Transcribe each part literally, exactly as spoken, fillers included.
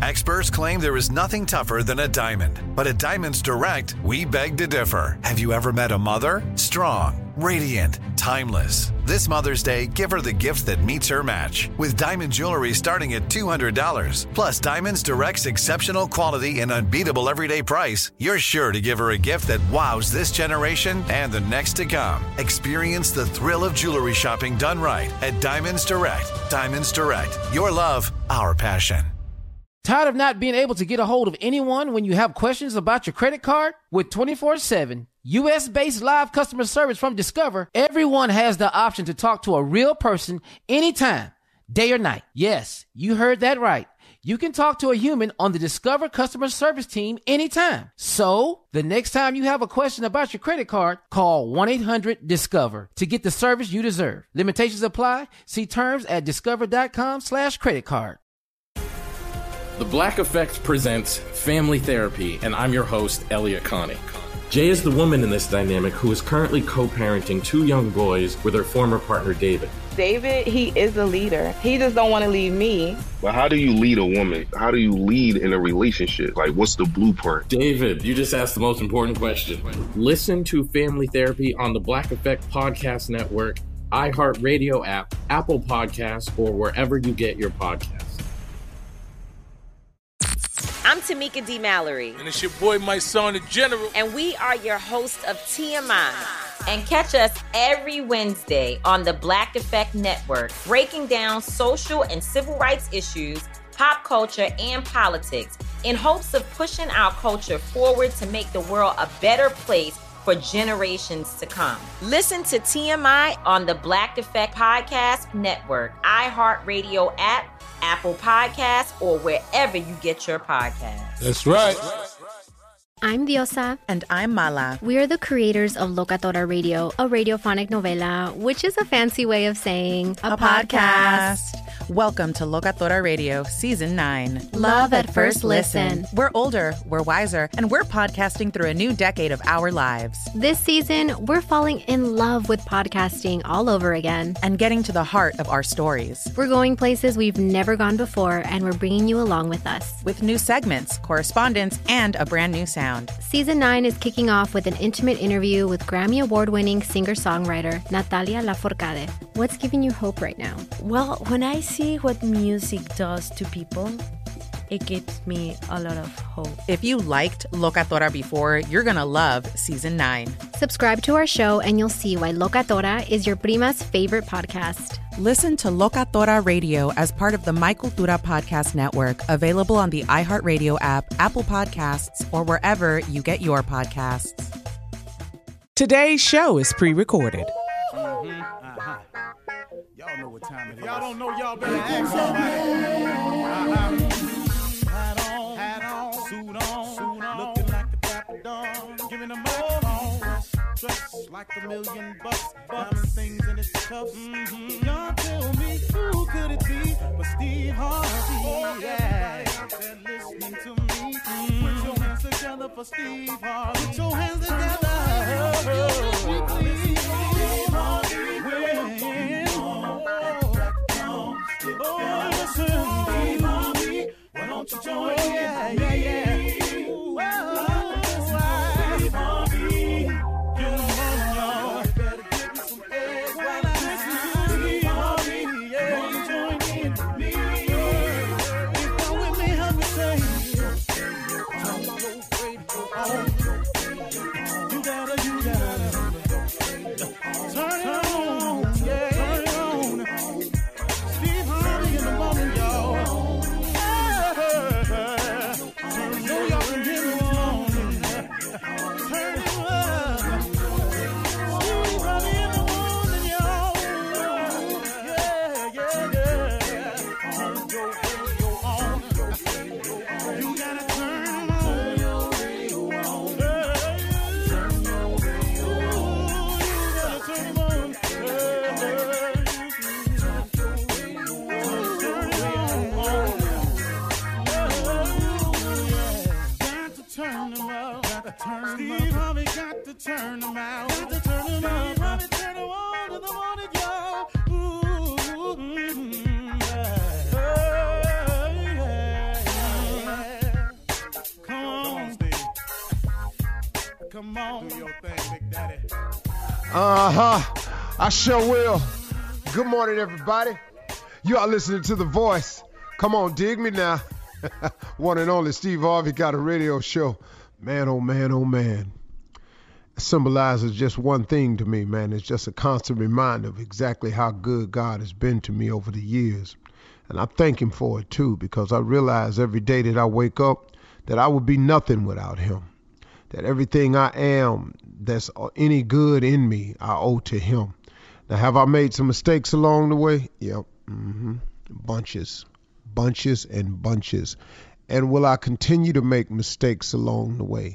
Experts claim there is nothing tougher than a diamond. But at Diamonds Direct, we beg to differ. Have you ever met a mother? Strong, radiant, timeless. This Mother's Day, give her the gift that meets her match. With diamond jewelry starting at two hundred dollars. Plus Diamonds Direct's exceptional quality and unbeatable everyday price, you're sure to give her a gift that wows this generation and the next to come. Experience the thrill of jewelry shopping done right at Diamonds Direct. Diamonds Direct. Your love, our passion. Tired of not being able to get a hold of anyone when you have questions about your credit card? With twenty-four seven U S-based live customer service from Discover, everyone has the option to talk to a real person anytime, day or night. Yes, you heard that right. You can talk to a human on the Discover customer service team anytime. So, the next time you have a question about your credit card, call one eight hundred discover to get the service you deserve. Limitations apply. See terms at discover.com slash credit card. The Black Effect presents Family Therapy, and I'm your host, Elliot Connie. Jay is the woman in this dynamic who is currently co-parenting two young boys with her former partner, David. David, he is a leader. He just don't want to leave me. But how do you lead a woman? How do you lead in a relationship? Like, what's the blueprint? David, you just asked the most important question. Listen to Family Therapy on the Black Effect Podcast Network, iHeartRadio app, Apple Podcasts, or wherever you get your podcasts. I'm Tamika D. Mallory. And it's your boy, my son, the General. And we are your hosts of T M I. And catch us every Wednesday on the Black Effect Network, breaking down social and civil rights issues, pop culture, and politics in hopes of pushing our culture forward to make the world a better place for generations to come. Listen to T M I on the Black Effect Podcast Network, iHeartRadio app, Apple Podcasts, or wherever you get your podcasts. That's right. I'm Diosa. And I'm Mala. We are the creators of Locatora Radio, a radiophonic novela, which is a fancy way of saying a, a podcast. podcast. Welcome to Locatora Radio, Season nine. Love at first listen. We're older, we're wiser, and we're podcasting through a new decade of our lives. This season, we're falling in love with podcasting all over again. And getting to the heart of our stories. We're going places we've never gone before, and we're bringing you along with us. With new segments, correspondence, and a brand new sound. Season nine is kicking off with an intimate interview with Grammy Award-winning singer-songwriter Natalia Lafourcade. What's giving you hope right now? Well, when I see what music does to people, it gives me a lot of hope. If you liked Locatora before, you're going to love Season nine. Subscribe to our show and you'll see why Locatora is your prima's favorite podcast. Listen to Locatora Radio as part of the My Cultura Podcast Network, available on the iHeartRadio app, Apple Podcasts, or wherever you get your podcasts. Today's show is pre-recorded. Mm-hmm. Uh-huh. Y'all know what time it is. Y'all don't know, y'all better ask somebody. Uh-huh. Hat on, hat on, suit on, suit on, looking like the Dapper Dawn, giving them all dressed like a million bucks, diamond things in its cuffs. Mm-hmm. Y'all tell me who could it be but Steve Harvey? Oh, yeah. Everybody out there listening to me, mm-hmm. Put your hands together for Steve Harvey. Put your hands together. Oh, oh, Steve Harvey. Oh, listen, Steve Harvey. Why don't you join oh, yeah, in? Yeah, yeah, yeah. Steve Harvey got to turn them out. Got to turn them out. Steve Harvey turn them on in the morning, y'all. Ooh, mm-hmm, yeah. Oh, yeah. Come on, do your thing, Big Daddy. Uh-huh. I sure will. Good morning, everybody. You are listening to The Voice. Come on, dig me now. One and only Steve Harvey got a radio show. Man, oh man, oh man. It symbolizes just one thing to me, man. It's just a constant reminder of exactly how good God has been to me over the years. And I thank him for it too, because I realize every day that I wake up that I would be nothing without him. That everything I am that's any good in me, I owe to him. Now, have I made some mistakes along the way? Yep. Mm-hmm. Bunches. Bunches and bunches. And will I continue to make mistakes along the way?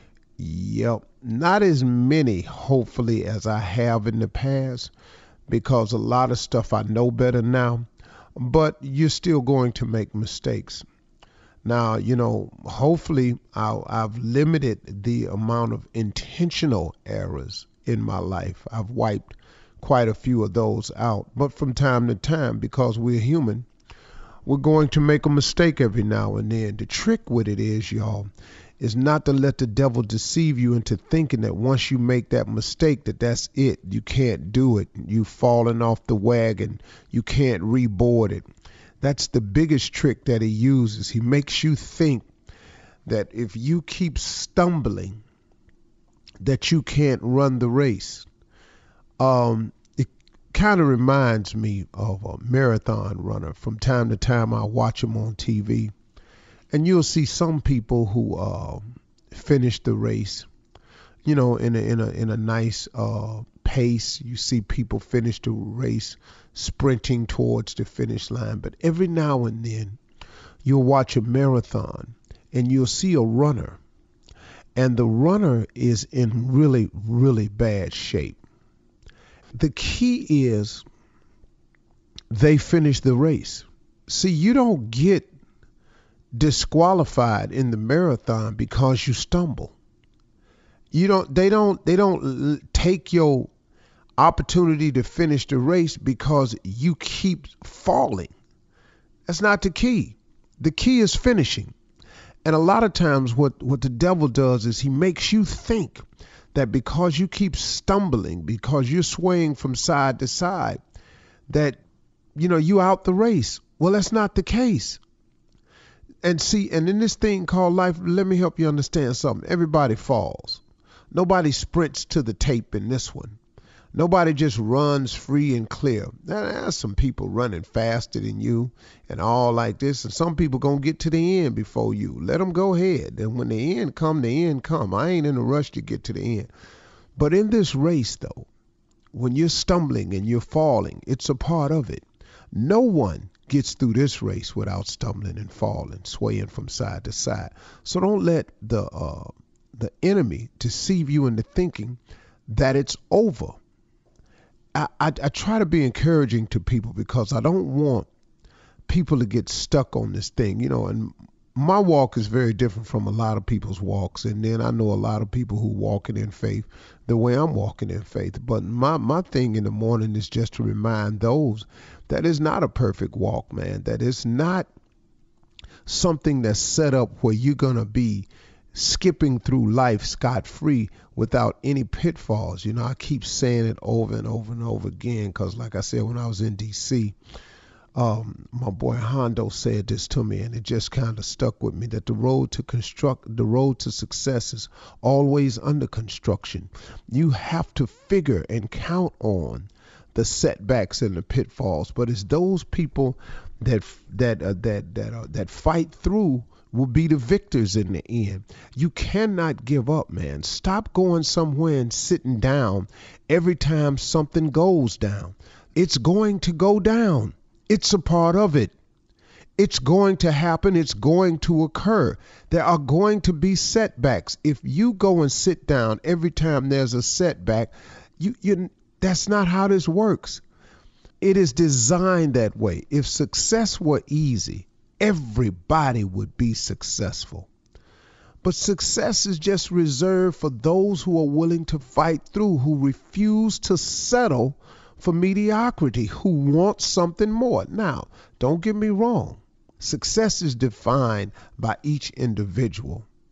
Yep. Not as many, hopefully, as I have in the past, because a lot of stuff I know better now, but you're still going to make mistakes. Now, you know, hopefully I'll, I've limited the amount of intentional errors in my life. I've wiped quite a few of those out, but from time to time, because we're human, we're going to make a mistake every now and then. The trick with it is, y'all, is not to let the devil deceive you into thinking that once you make that mistake, that that's it. You can't do it. You've fallen off the wagon. You can't reboard it. That's the biggest trick that he uses. He makes you think that if you keep stumbling, that you can't run the race. Um, it kind of reminds me of a marathon runner. From time to time, I watch him on T V. And you'll see some people who uh, finish the race, you know, in a in a in a nice uh, pace. You see people finish the race sprinting towards the finish line. But every now and then, you'll watch a marathon and you'll see a runner, and the runner is in really, really bad shape. The key is they finish the race. See, you don't get disqualified in the marathon because you stumble. You don't they don't they don't take your opportunity to finish the race because you keep falling. That's not the key. The key is finishing. And a lot of times what what the devil does is he makes you think that because you keep stumbling, because you're swaying from side to side, that you know you out the race. Well, that's not the case. And see, and in this thing called life, let me help you understand something. Everybody falls. Nobody sprints to the tape in this one. Nobody just runs free and clear. There's some people running faster than you and all like this. And some people going to get to the end before you. Let them go ahead. And when the end come, the end come. I ain't in a rush to get to the end. But in this race, though, when you're stumbling and you're falling, it's a part of it. No one gets through this race without stumbling and falling, swaying from side to side. So don't let the uh, the enemy deceive you into thinking that it's over. I, I, I try to be encouraging to people because I don't want people to get stuck on this thing, you know, and my walk is very different from a lot of people's walks. And then I know a lot of people who walking in faith the way I'm walking in faith. But my, my thing in the morning is just to remind those that it's not a perfect walk, man, that it's not something that's set up where you're going to be skipping through life scot-free without any pitfalls. You know, I keep saying it over and over and over again because, like I said, when I was in D C, um, my boy Hondo said this to me, and it just kind of stuck with me, that the road to construct, the road to success is always under construction. You have to figure and count on the setbacks and the pitfalls, but it's those people that that uh, that that uh, that fight through will be the victors in the end. You cannot give up, man. Stop going somewhere and sitting down every time something goes down. It's going to go down. It's a part of it. It's going to happen. It's going to occur. There are going to be setbacks. If you go and sit down every time there's a setback, you you that's not how this works. It is designed that way. If success were easy, everybody would be successful. But success is just reserved for those who are willing to fight through, who refuse to settle for mediocrity, who want something more. Now, don't get me wrong. Success is defined by each individual.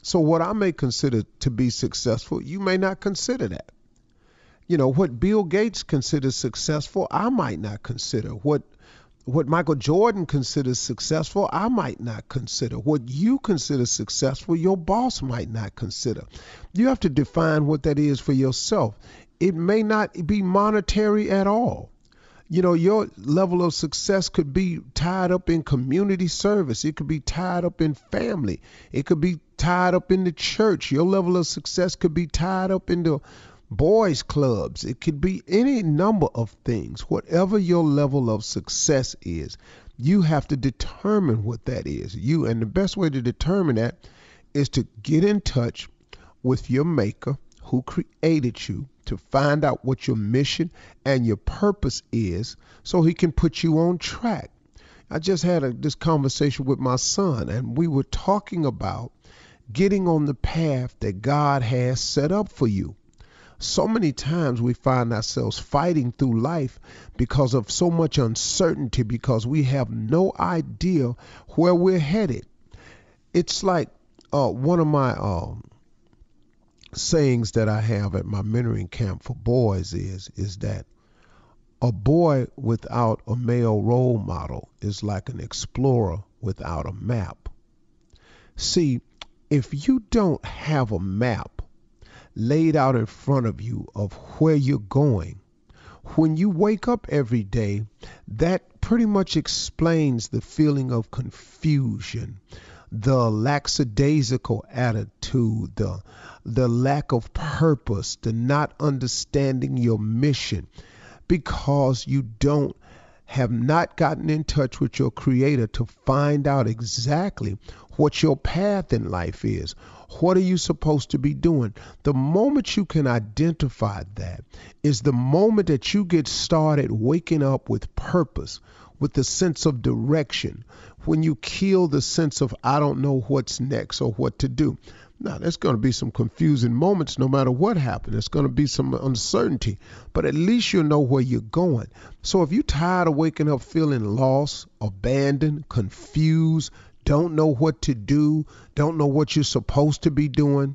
So what I may consider to be successful, you may not consider that. You know, what Bill Gates considers successful, I might not consider. What what Michael Jordan considers successful, I might not consider. What you consider successful, your boss might not consider. You have to define what that is for yourself. It may not be monetary at all. You know, your level of success could be tied up in community service. It could be tied up in family. It could be tied up in the church. Your level of success could be tied up into boys clubs. It could be any number of things. Whatever your level of success is, you have to determine what that is. You and the best way to determine that is to get in touch with your maker who created you, to find out what your mission and your purpose is so he can put you on track. I just had a, this conversation with my son, and we were talking about getting on the path that God has set up for you. So many times we find ourselves fighting through life because of so much uncertainty, because we have no idea where we're headed. It's like uh, one of my um, sayings that I have at my mentoring camp for boys is, is that a boy without a male role model is like an explorer without a map. See, if you don't have a map laid out in front of you of where you're going, when you wake up every day, that pretty much explains the feeling of confusion, the lackadaisical attitude, the, the lack of purpose, the not understanding your mission, because you don't have not gotten in touch with your creator to find out exactly what your path in life is. What are you supposed to be doing? The moment you can identify that is the moment that you get started waking up with purpose, with the sense of direction, when you kill the sense of I don't know what's next or what to do. Now, there's going to be some confusing moments no matter what happens. There's going to be some uncertainty, but at least you'll know where you're going. So if you're tired of waking up feeling lost, abandoned, confused, don't know what to do, don't know what you're supposed to be doing,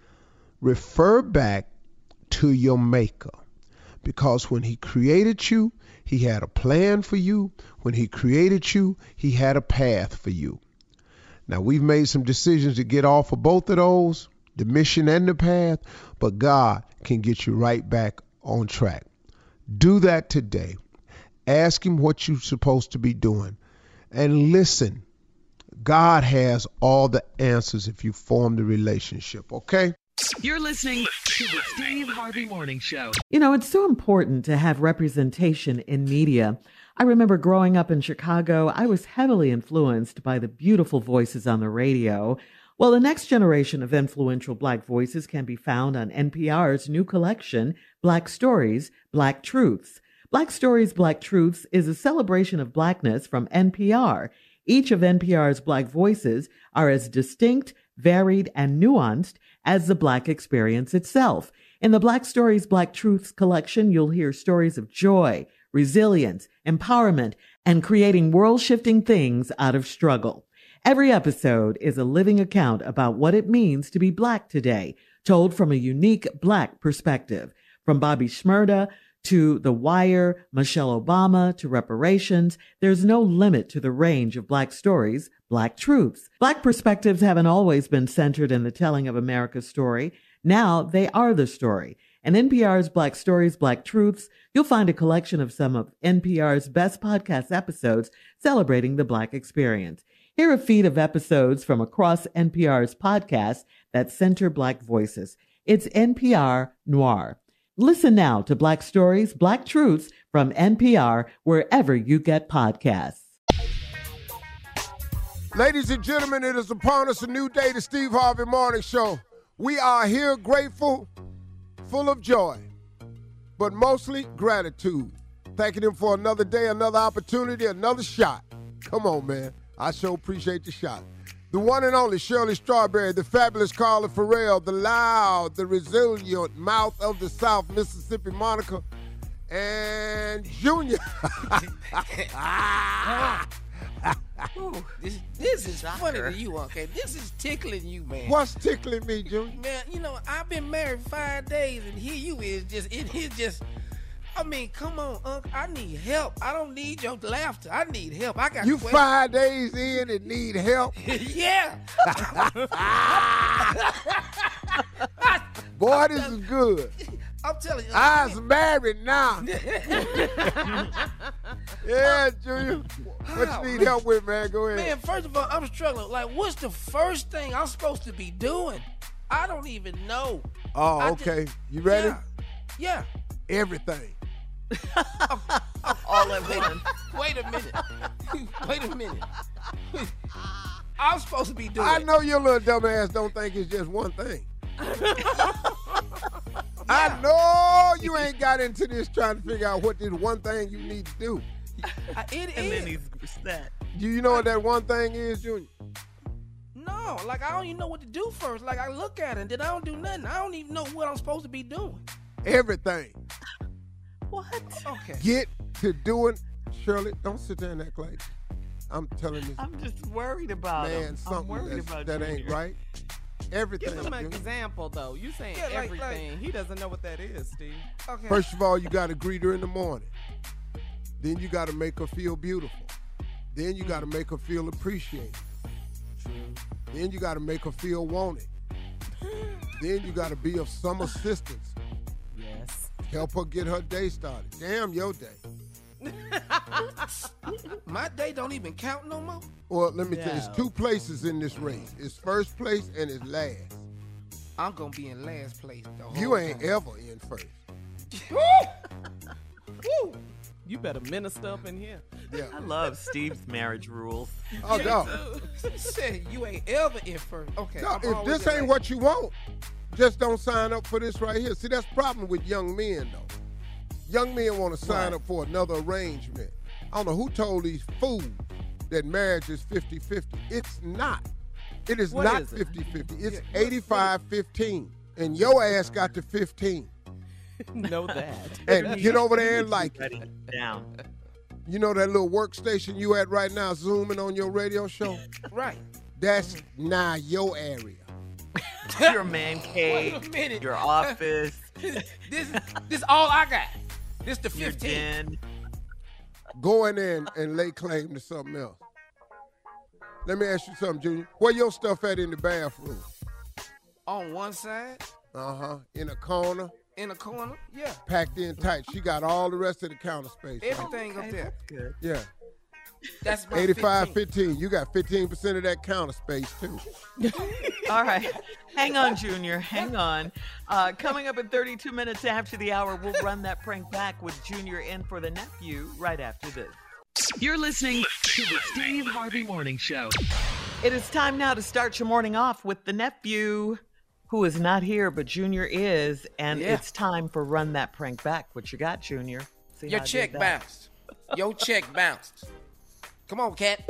refer back to your maker. Because when he created you, he had a plan for you. When he created you, he had a path for you. Now, we've made some decisions to get off of both of those, the mission and the path, but God can get you right back on track. Do that today. Ask him what you're supposed to be doing. And listen, God has all the answers if you form the relationship, okay? You're listening to the Steve Harvey Morning Show. You know, it's so important to have representation in media. I remember growing up in Chicago, I was heavily influenced by the beautiful voices on the radio. Well, the next generation of influential Black voices can be found on N P R's new collection, Black Stories, Black Truths. Black Stories, Black Truths is a celebration of Blackness from N P R. Each of N P R's Black voices are as distinct, varied, and nuanced as the Black experience itself. In the Black Stories, Black Truths collection, you'll hear stories of joy, resilience, empowerment, and creating world-shifting things out of struggle. Every episode is a living account about what it means to be Black today, told from a unique Black perspective. From Bobby Shmurda to The Wire, Michelle Obama to reparations, there's no limit to the range of Black stories, Black truths. Black perspectives haven't always been centered in the telling of America's story. Now they are the story. In N P R's Black Stories, Black Truths, you'll find a collection of some of N P R's best podcast episodes celebrating the Black experience. Hear a feed of episodes from across N P R's podcasts that center Black voices. It's N P R Noir. Listen now to Black Stories, Black Truths from N P R wherever you get podcasts. Ladies and gentlemen, it is upon us a new day, the Steve Harvey Morning Show. We are here grateful, full of joy, but mostly gratitude. Thanking him for another day, another opportunity, another shot. Come on, man. I sure appreciate the shot. The one and only Shirley Strawberry, the fabulous Carla Farrell, the loud, the resilient mouth of the South, Mississippi Monica, and Junior. Ooh, this this is funny to you, okay? This is tickling you, man. What's tickling me, Junior? Man, you know, I've been married five days, and here you is just, it is just, I mean, come on, Uncle. I need help. I don't need your laughter. I need help. I got You questions. five days in and need help? Yeah. Boy, this is good. I'm telling you. I's married now. Yeah, Junior. What you need help with, man? Go ahead. Man, first of all, I'm struggling. Like, what's the first thing I'm supposed to be doing? I don't even know. Oh, I okay. just- You ready? Yeah. yeah. Everything. All at once. Wait a minute. Wait a minute. I'm supposed to be doing. I know your little dumb ass don't think it's just one thing. I know you ain't got into this trying to figure out what this one thing you need to do. I, it And is. then he's set. Do you know what that one thing is, Junior? No, like I don't even know what to do first. Like I look at it and then I don't do nothing. I don't even know what I'm supposed to be doing. Everything. What? Okay. Get to doing. Shirley, don't sit there and act like I'm telling you. I'm just worried about man, him. I'm something worried that's- about that ain't Junior. right. Everything. Give him an Junior. example, though. You saying Yeah, like- everything. He doesn't know what that is, Steve. Okay. First of all, you got to greet her in the morning. Then you got to make her feel beautiful. Then you got to make her feel appreciated. Then you got to make her feel wanted. Then you got to be of some assistance. Yes. Help her get her day started. Damn your day. My day don't even count no more. Well, let me tell you, it's No. two places in this race. It's first place and it's last. I'm gonna be in last place the whole You ain't time. ever in first. Woo! You better minister up in here. Yeah. I love Steve's marriage rules. Oh, no. Said you ain't ever in first. Okay. No, I'm if always this in ain't last. what you want, just don't sign up for this right here. See, that's the problem with young men, though. Young men want to sign Right. up for another arrangement. I don't know who told these fools that marriage is fifty-fifty. It's not. It is What not is it? fifty-fifty. It's Yeah, what- eighty-five fifteen. And your ass got to fifteen. Know that. And get over there and like it. Write it down. You know that little workstation you at right now, zooming on your radio show? Right. That's now your area. Your man cave, Wait a minute. your office, this is this all I got. This the your fifteen. den. Go in there and, and lay claim to something else. Let me ask you something, Junior. Where your stuff at in the bathroom? On one side, Uh-huh. In a corner, in a corner, yeah. packed in tight. She got all the rest of the counter space. right? Everything up there. Good. Yeah. That's my eighty-five fifteen. fifteen. You got fifteen percent of that counter space, too. All right. Hang on, Junior. Hang on. Uh, coming up in thirty-two minutes after the hour, we'll run that prank back with Junior in for the nephew right after this. You're listening to the Steve Harvey Morning Show. It is time now to start your morning off with the nephew, who is not here, but Junior is, and Yeah. it's time for Run That Prank Back. What you got, Junior? See Your how I did check that? bounced. Your check bounced. Come on, cat.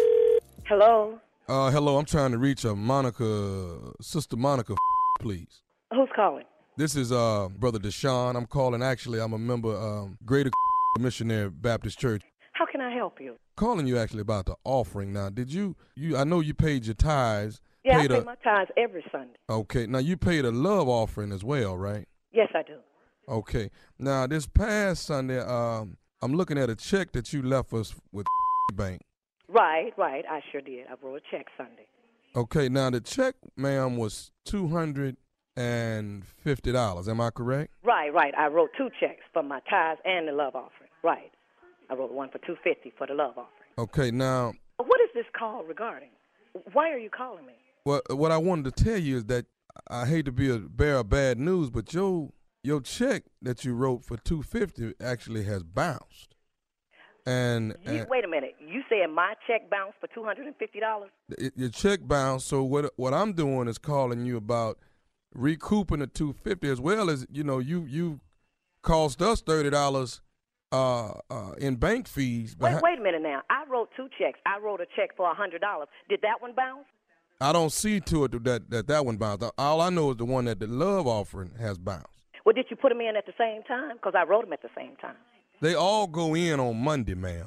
Hello. Uh, hello, I'm trying to reach a Monica, Sister Monica, please. Who's calling? This is uh Brother Deshaun. I'm calling. Actually, I'm a member um Greater Missionary Baptist Church. How can I help you? Calling you actually about the offering. Now, did you you? I know you paid your tithes. Yeah, paid I pay a, my tithes every Sunday. Okay, now you paid a love offering as well, right? Yes, I do. Okay. Now this past Sunday, um, I'm looking at a check that you left us with bank. Right, right. I sure did. I wrote a check Sunday. Okay. Now the check, ma'am, was two hundred and fifty dollars. Am I correct? Right, right. I wrote two checks for my tithes and the love offering. Right. I wrote one for two hundred fifty dollars for the love offering. Okay. Now, What is this call regarding? Why are you calling me? what what I wanted to tell you is that I hate to be a bearer of bad news, but your your check that you wrote for two hundred fifty dollars actually has bounced. And, You, and wait a minute. You said my check bounced for two hundred fifty dollars? it, your check bounced. So what what I'm doing is calling you about recouping the two hundred fifty dollars, as well as, you know, you you cost us thirty dollars uh, uh, in bank fees. Wait, behi- wait a minute now. I wrote two checks. I wrote a check for one hundred dollars. Did that one bounce? I don't see to it that that, that one bounced. All I know is the one that the love offering has bounced. Well, did you put them in at the same time? Because I wrote them at the same time. They all go in on Monday, ma'am.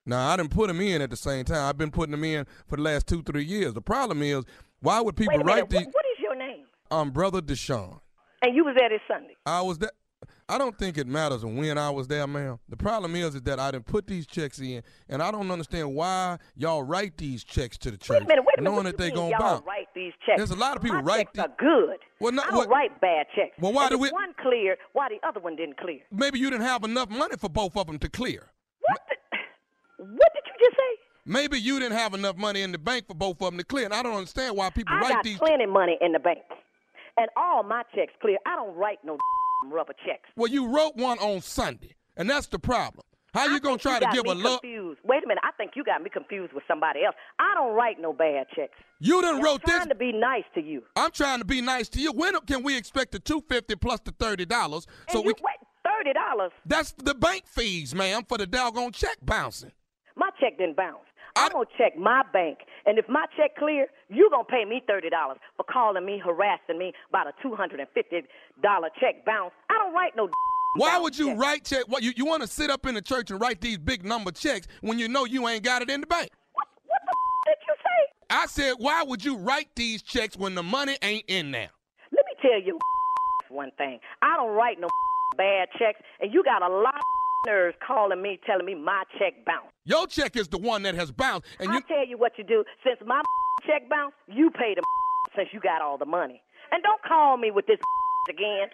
Now, I didn't put them in at the same time. I've been putting them in for the last two, three years. The problem is, why would people Wait a minute. write these? What, what is your name? I'm Brother Deshaun. And you was there this Sunday. I was there. I don't think it matters when I was there, ma'am. The problem is, is that I didn't put these checks in, and I don't understand why y'all write these checks to the church, Wait a minute, wait a minute. knowing What that you they mean gonna y'all bounce. write these checks? There's a lot of people My write checks these. are good. Well, not, I don't what, write bad checks. Well, why and do if we? one clear, why the other one didn't clear? Maybe you didn't have enough money for both of them to clear. What? The, what did you just say? Maybe you didn't have enough money in the bank for both of them to clear, and I don't understand why people I write got these. plenty money in the bank, and all my checks clear. I don't write no rubber checks. Well, you wrote one on Sunday, and that's the problem. How you I gonna think try you to got give me a look? confused. Wait a minute. I think you got me confused with somebody else. I don't write no bad checks. You done And wrote I'm this. trying to be nice to you. I'm trying to be nice to you. When can we expect the two fifty plus the thirty dollars? So and we you, wait, thirty dollars? That's the bank fees, ma'am, for the doggone check bouncing. My check didn't bounce. I'm going to check my bank, and if my check clear, you're going to pay me thirty dollars for calling me, harassing me about a two hundred fifty dollars check bounce. I don't write no Why would you check. write check? What, you, you want to sit up in the church and write these big number checks when you know you ain't got it in the bank? What, what the f- did you say? I said, why would you write these checks when the money ain't in there? Let me tell you one thing. I don't write no bad checks, and you got a lot of nerves calling me, telling me my check bounced. Your check is the one that has bounced. And I'll you... tell you what you do. Since my check bounced, you pay the since you got all the money. And don't call me with this again.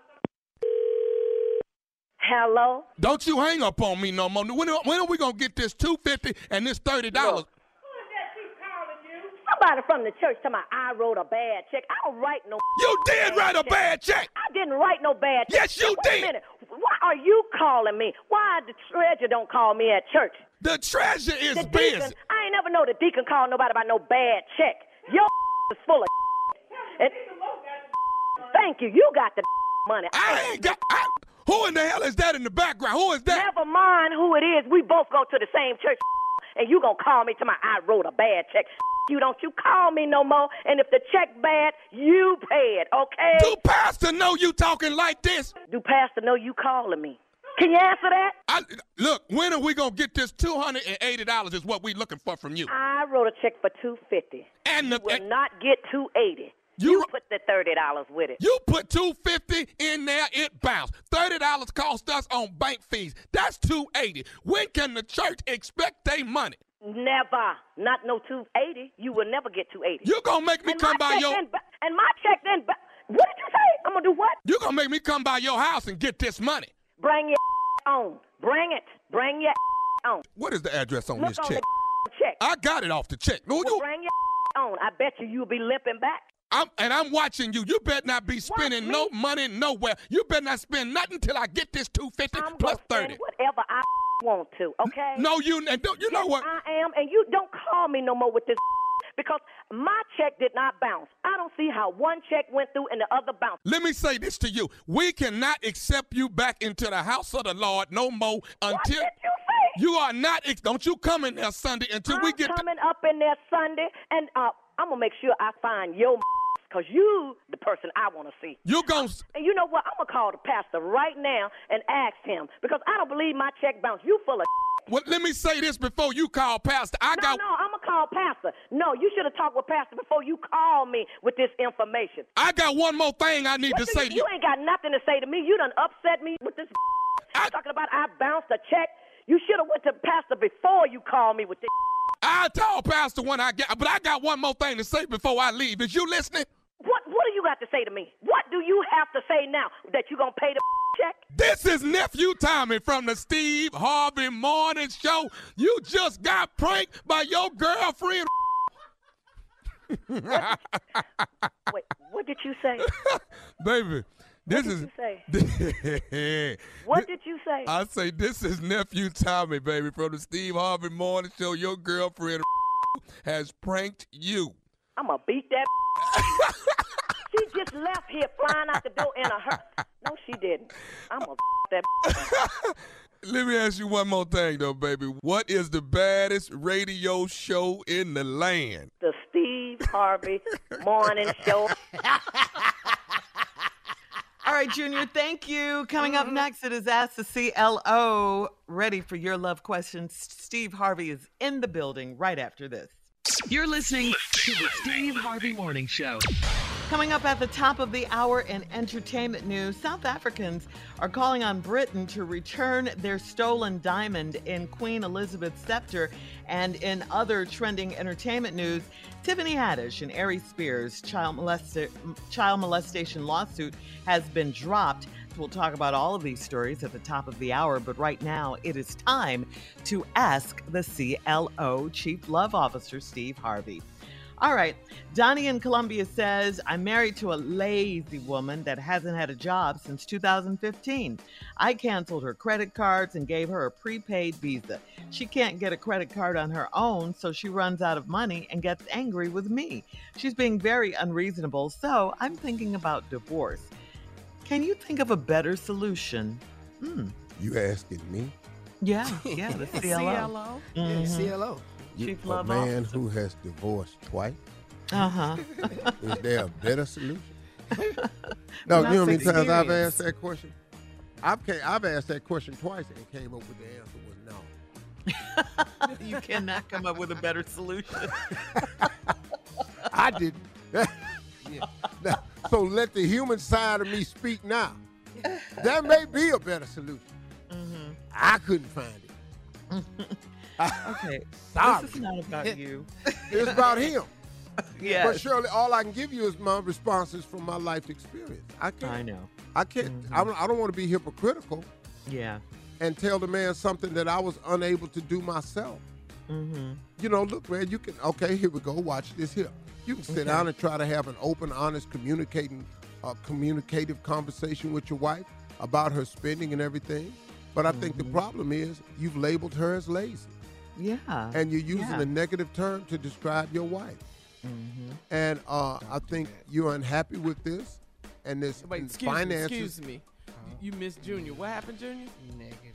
Hello? Don't you hang up on me no more. When, when are we going to get this two hundred fifty dollars and this thirty dollars? Look. Somebody from the church told me I wrote a bad check. I don't write no. You did write a bad check. I didn't write no bad check. Yes, you Wait did. A minute. Why are you calling me? Why the treasurer don't call me at church? The treasurer is the busy. Deacon, I ain't never know the deacon call nobody about no bad check. Your is full of. And, thank you. You got the money. I ain't got. I, who in the hell is that in the background? Who is that? Never mind who it is. We both go to the same church. And you gonna call me to my I wrote a bad check. You don't you call me no more. And if the check bad, you pay it, okay? Do Pastor know you talking like this? Do Pastor know you calling me? Can you answer that? I, look, when are we gonna get this two hundred eighty dollars is what we looking for from you. I wrote a check for two hundred fifty dollars. And the, you will and, not get two hundred eighty dollars. You, you put the thirty dollars with it. You put two hundred fifty dollars in there, it bounced. thirty dollars cost us on bank fees. That's two hundred eighty dollars. When can the church expect their money? Never. Not no two hundred eighty dollars. You will never get two hundred eighty dollars. You gonna make me and come by your... Then, and my check then... What did you say? I'm gonna do what? You gonna make me come by your house and get this money. Bring your on. Bring it. Bring your on. What is the address on Look this on check? The check? I got it off the check. No, well, you... Bring your on. I bet you you'll be limping back. I'm, and I'm watching you. You better not be spending no money nowhere. You better not spend nothing till I get this two hundred fifty I'm plus gonna thirty. Spend whatever I want to, okay? No, you and don't. You yes, know what? I am, and you don't call me no more with this because my check did not bounce. I don't see how one check went through and the other bounced. Let me say this to you: we cannot accept you back into the house of the Lord no more until what did you say? You are not. Don't you come in there Sunday until I'm we get coming up in there Sunday, and uh, I'm gonna make sure I find your. Because you, the person I want to see. You gon' And you know what? I'm going to call the pastor right now and ask him. Because I don't believe my check bounced. You full of Well, let me say this before you call pastor. I no, got... No, I'm going to call pastor. No, you should have talked with pastor before you call me with this information. I got one more thing I need what to say you, to you. You ain't got nothing to say to me. You done upset me with this I... talking about I bounced a check. You should have went to pastor before you called me with this I told pastor when I get... But I got one more thing to say before I leave. Is you listening? What What do you got to say to me? What do you have to say now that you going to pay the check? This is Nephew Tommy from the Steve Harvey Morning Show. You just got pranked by your girlfriend. Wait, what did you say? Baby, this what is... Did you say? What did you say? I say this is Nephew Tommy, baby, from the Steve Harvey Morning Show. Your girlfriend has pranked you. I'm going to beat that. She just left here flying out the door in a hurt. No, she didn't. I'm going to that. Let me ask you one more thing, though, baby. What is the baddest radio show in the land? The Steve Harvey Morning Show. All right, Junior, thank you. Coming up next, it is Ask the C L O. Ready for your love questions. Steve Harvey is in the building right after this. You're listening to the Steve Harvey Morning Show. Coming up at the top of the hour in entertainment news, South Africans are calling on Britain to return their stolen diamond in Queen Elizabeth's scepter. And in other trending entertainment news, Tiffany Haddish and Aries Spears' child, molest- child molestation lawsuit has been dropped. We'll talk about all of these stories at the top of the hour, but right now it is time to ask the C L O, Chief Love Officer Steve Harvey. All right, Donnie in Columbia says, I'm married to a lazy woman that hasn't had a job since two thousand fifteen. I canceled her credit cards and gave her a prepaid Visa. She can't get a credit card on her own, so she runs out of money and gets angry with me. She's being very unreasonable, so I'm thinking about divorce. Can you think of a better solution? Hmm. You asking me? Yeah, yeah, the C L O. C L O? Yeah, C L O. You, Chief a Love man Officer. who has divorced twice? Uh-huh. Is there a better solution? No, Not you know how many since times I've experience. asked that question? I've, came, I've asked that question twice and came up with the answer was no. You cannot come up with a better solution. I didn't. Now, so let the human side of me speak now. That may be a better solution. Mm-hmm. I couldn't find it. Okay, Sorry. this is not about you. It's about him. Yes. But Shirley, all I can give you is my responses from my life experience. I can't. I know. I can't. I don't, I don't want to be hypocritical Yeah. and tell the man something that I was unable to do myself. Mm-hmm. You know, look, man, you can, okay, here we go, watch this here. You can sit Okay. down and try to have an open, honest, communicating, uh, communicative conversation with your wife about her spending and everything. But I think the problem is you've labeled her as lazy. Yeah. And you're using yeah. a negative term to describe your wife. Mm-hmm. And uh, I think you're unhappy with this and this Wait, and excuse finances. me, excuse me. You missed Junior. What happened, Junior? Negative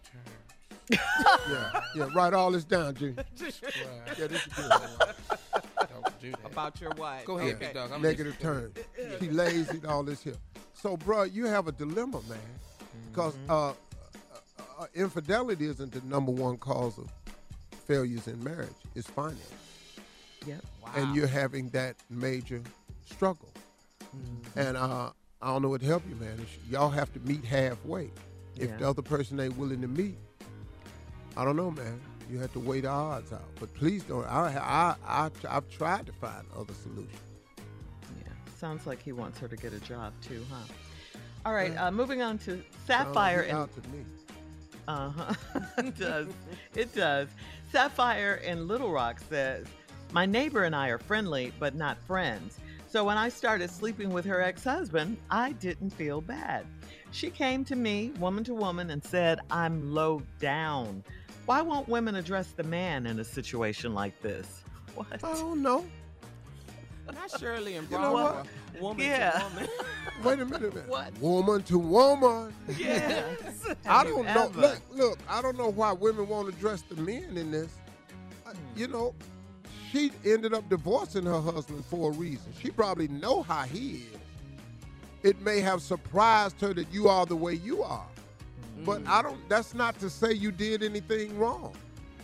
Yeah, yeah, write all this down, Junior. Yeah, this is good. Don't do that. About your wife. Go ahead, Okay. big dog. I'm Negative term. She lazy, all this here. So, bro, you have a dilemma, man, because uh, uh, uh, infidelity isn't the number one cause of failures in marriage. It's finance. Yep. Wow. And you're having that major struggle. And uh, I don't know what to help you, man. It's- y'all have to meet halfway. If Yeah. the other person ain't willing to meet, I don't know, man. You have to weigh the odds out. But please don't. I, I, I, I've tried to find other solutions. Yeah. Sounds like he wants her to get a job too, huh? All right. Uh, moving on to Sapphire Sounds and out to me. Uh-huh. It does. It does. Sapphire in Little Rock says, my neighbor and I are friendly, but not friends. So when I started sleeping with her ex-husband, I didn't feel bad. She came to me, woman to woman, and said, I'm low down. Why won't women address the man in a situation like this? What? I don't know. Not Shirley and You know Bravo. what? Woman Yeah. to woman. Wait a minute, man. What? Woman to woman. Yes. I Have you don't know. ever? Look, look. I don't know why women won't address the men in this. Uh, you know, she ended up divorcing her husband for a reason. She probably know how he is. It may have surprised her that you are the way you are. But I don't. That's not to say you did anything wrong.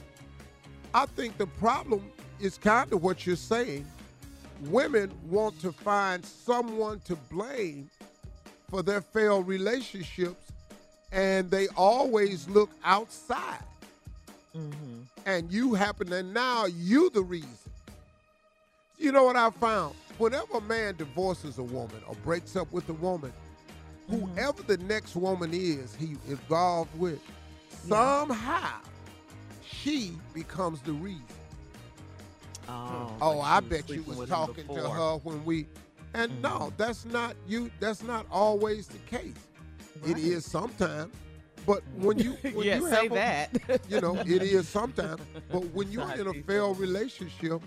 I think the problem is kind of what you're saying. Women want to find someone to blame for their failed relationships, and they always look outside. Mm-hmm. And you happen to now you the reason. You know what I found? Whenever a man divorces a woman or breaks up with a woman, whoever the next woman is he involved with, somehow she becomes the reason. Oh, Oh, like I she was bet you sleeping was with him talking to before. her when we, and no, that's not you. That's not always the case. It Right. is sometimes, but when you when Yeah, you say have a- that. you know, it is sometimes. But when you're Side in a people. failed relationship,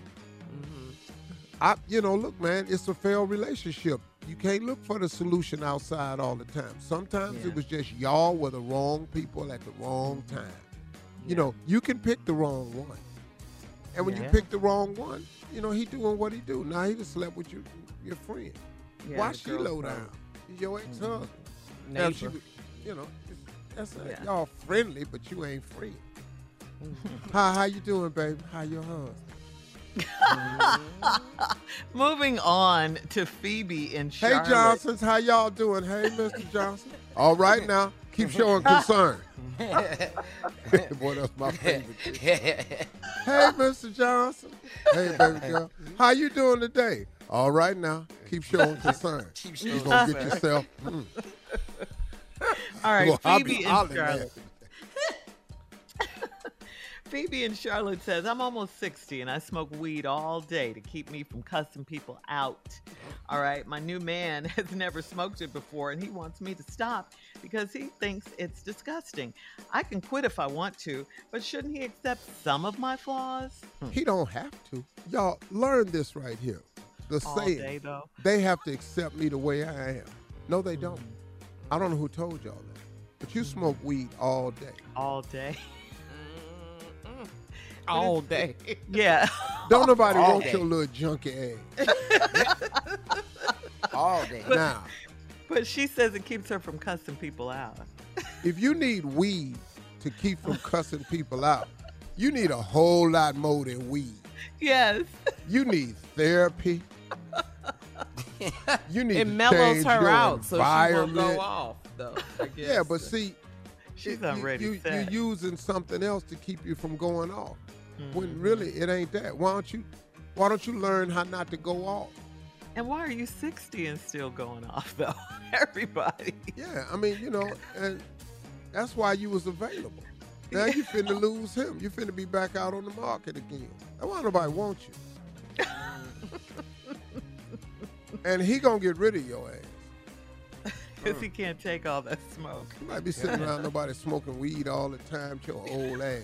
I, you know, look, man, it's a failed relationship. You can't look for the solution outside all the time. Sometimes Yeah. it was just y'all were the wrong people at the wrong time. You know, you can pick the wrong one. And when you Yeah. pick the wrong one, you know, he doing what he do. Now he just slept with your, your friend. Yeah, Why the she girl's low right. down? She's your ex-husband. Mm. Now, she, Neighbor. you know, that's a, Yeah. y'all friendly, but you ain't free. How how you doing, baby? How your husband? Moving on to Phoebe in Charlotte. Hey, Johnsons, how y'all doing? Hey, Mister Johnson. All right now, keep showing concern. Boy, that's my favorite. Kid. Hey, Mister Johnson. Hey, baby girl. How you doing today? All right now, keep showing concern. Keep You showing gonna get concern. yourself. Mm. All right, Well, I'll be Phoebe in hollering at Charlotte. Phoebe in Charlotte says, I'm almost sixty and I smoke weed all day to keep me from cussing people out. All right, my new man has never smoked it before and he wants me to stop because he thinks it's disgusting. I can quit if I want to, but shouldn't he accept some of my flaws? He don't have to. Y'all learn this right here. The All saying, day, though. they have to accept me the way I am. No, they don't. I don't know who told y'all that, but you smoke weed all day. All day. All day. Yeah. Don't nobody All want day. your little junky ass. All day. But- Now, But she says it keeps her from cussing people out. if you need weed to keep from cussing people out, you need a whole lot more than weed. Yes. You need therapy. You need It to mellows change her your out so she won't environment. go off, though. I guess. Yeah, but see, She's it- you- already you, set. You're using something else to keep you from going off. Mm-hmm. When really it ain't that. Why don't you why don't you learn how not to go off? And why are you sixty and still going off, though? Everybody. Yeah, I mean, you know, and that's why you was available. Now you finna lose him. You finna be back out on the market again. That's why nobody wants you. And he gonna get rid of your ass. Because he can't take all that smoke. You might be sitting around nobody smoking weed all the time with your old ass.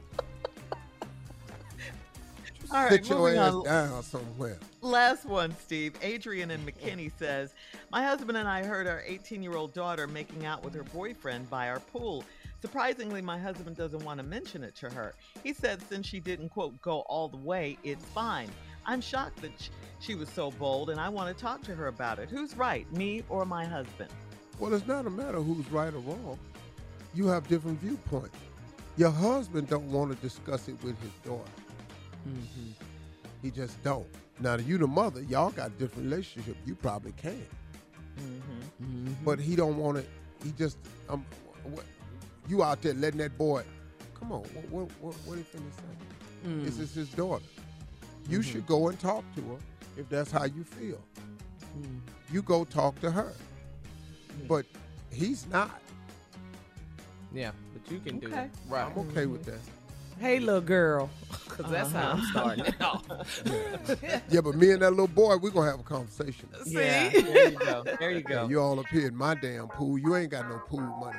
All right, Sit your moving ass on. down somewhere. Last one, Steve. Adrian in McKinney says, my husband and I heard our eighteen-year-old daughter making out with her boyfriend by our pool. Surprisingly, my husband doesn't want to mention it to her. He said since she didn't, quote, go all the way, it's fine. I'm shocked that sh- she was so bold, and I want to talk to her about it. Who's right, me or my husband? Well, it's not a matter of who's right or wrong. You have different viewpoints. Your husband don't want to discuss it with his daughter. Mm-hmm. He just don't. Now, you the mother, y'all got a different relationship. You probably can. Mm-hmm. Mm-hmm. But he don't want to, he just, um, what, you out there letting that boy, come on, what, what, what, what are you finna say? Mm. This is his daughter. You Mm-hmm. should go and talk to her if that's how you feel. Mm. You go talk to her. But he's not. Yeah, but you can do Okay. it. Right. I'm okay with that. Hey, little girl. Because that's how I'm starting it off. Yeah, but me and that little boy, we're going to have a conversation. Yeah, there you go. There you go. You all up here in my damn pool. You ain't got no pool money.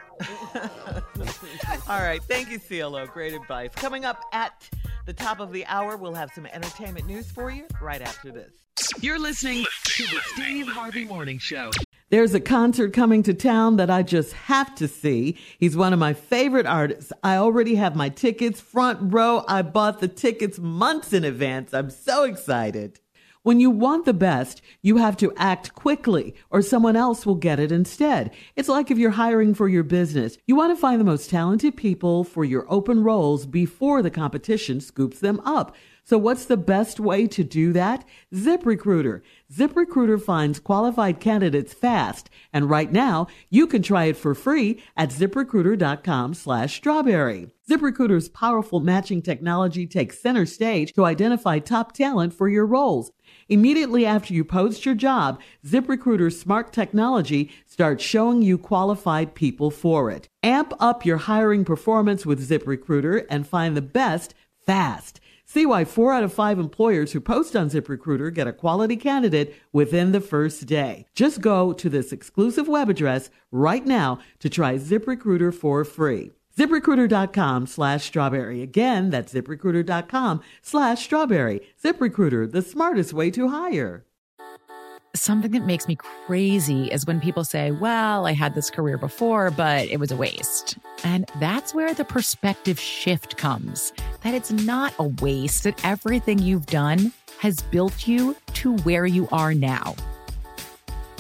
All right. Thank you, C L O. Great advice. Coming up at the top of the hour, we'll have some entertainment news for you right after this. You're listening to the Steve Harvey Morning Show. There's a concert coming to town that I just have to see. He's one of my favorite artists. I already have my tickets front row. I bought the tickets months in advance. I'm so excited. When you want the best, you have to act quickly or someone else will get it instead. It's like if you're hiring for your business. You want to find the most talented people for your open roles before the competition scoops them up. So what's the best way to do that? ZipRecruiter. ZipRecruiter finds qualified candidates fast. And right now, you can try it for free at ZipRecruiter.com slash strawberry. ZipRecruiter's powerful matching technology takes center stage to identify top talent for your roles. Immediately after you post your job, ZipRecruiter's smart technology starts showing you qualified people for it. Amp up your hiring performance with ZipRecruiter and find the best fast. See why four out of five employers who post on ZipRecruiter get a quality candidate within the first day. Just go to this exclusive web address right now to try ZipRecruiter for free. ZipRecruiter.com slash strawberry. Again, that's ZipRecruiter.com slash strawberry. ZipRecruiter, the smartest way to hire. Something that makes me crazy is when people say, well, I had this career before, but it was a waste. And that's where the perspective shift comes, that it's not a waste, that everything you've done has built you to where you are now.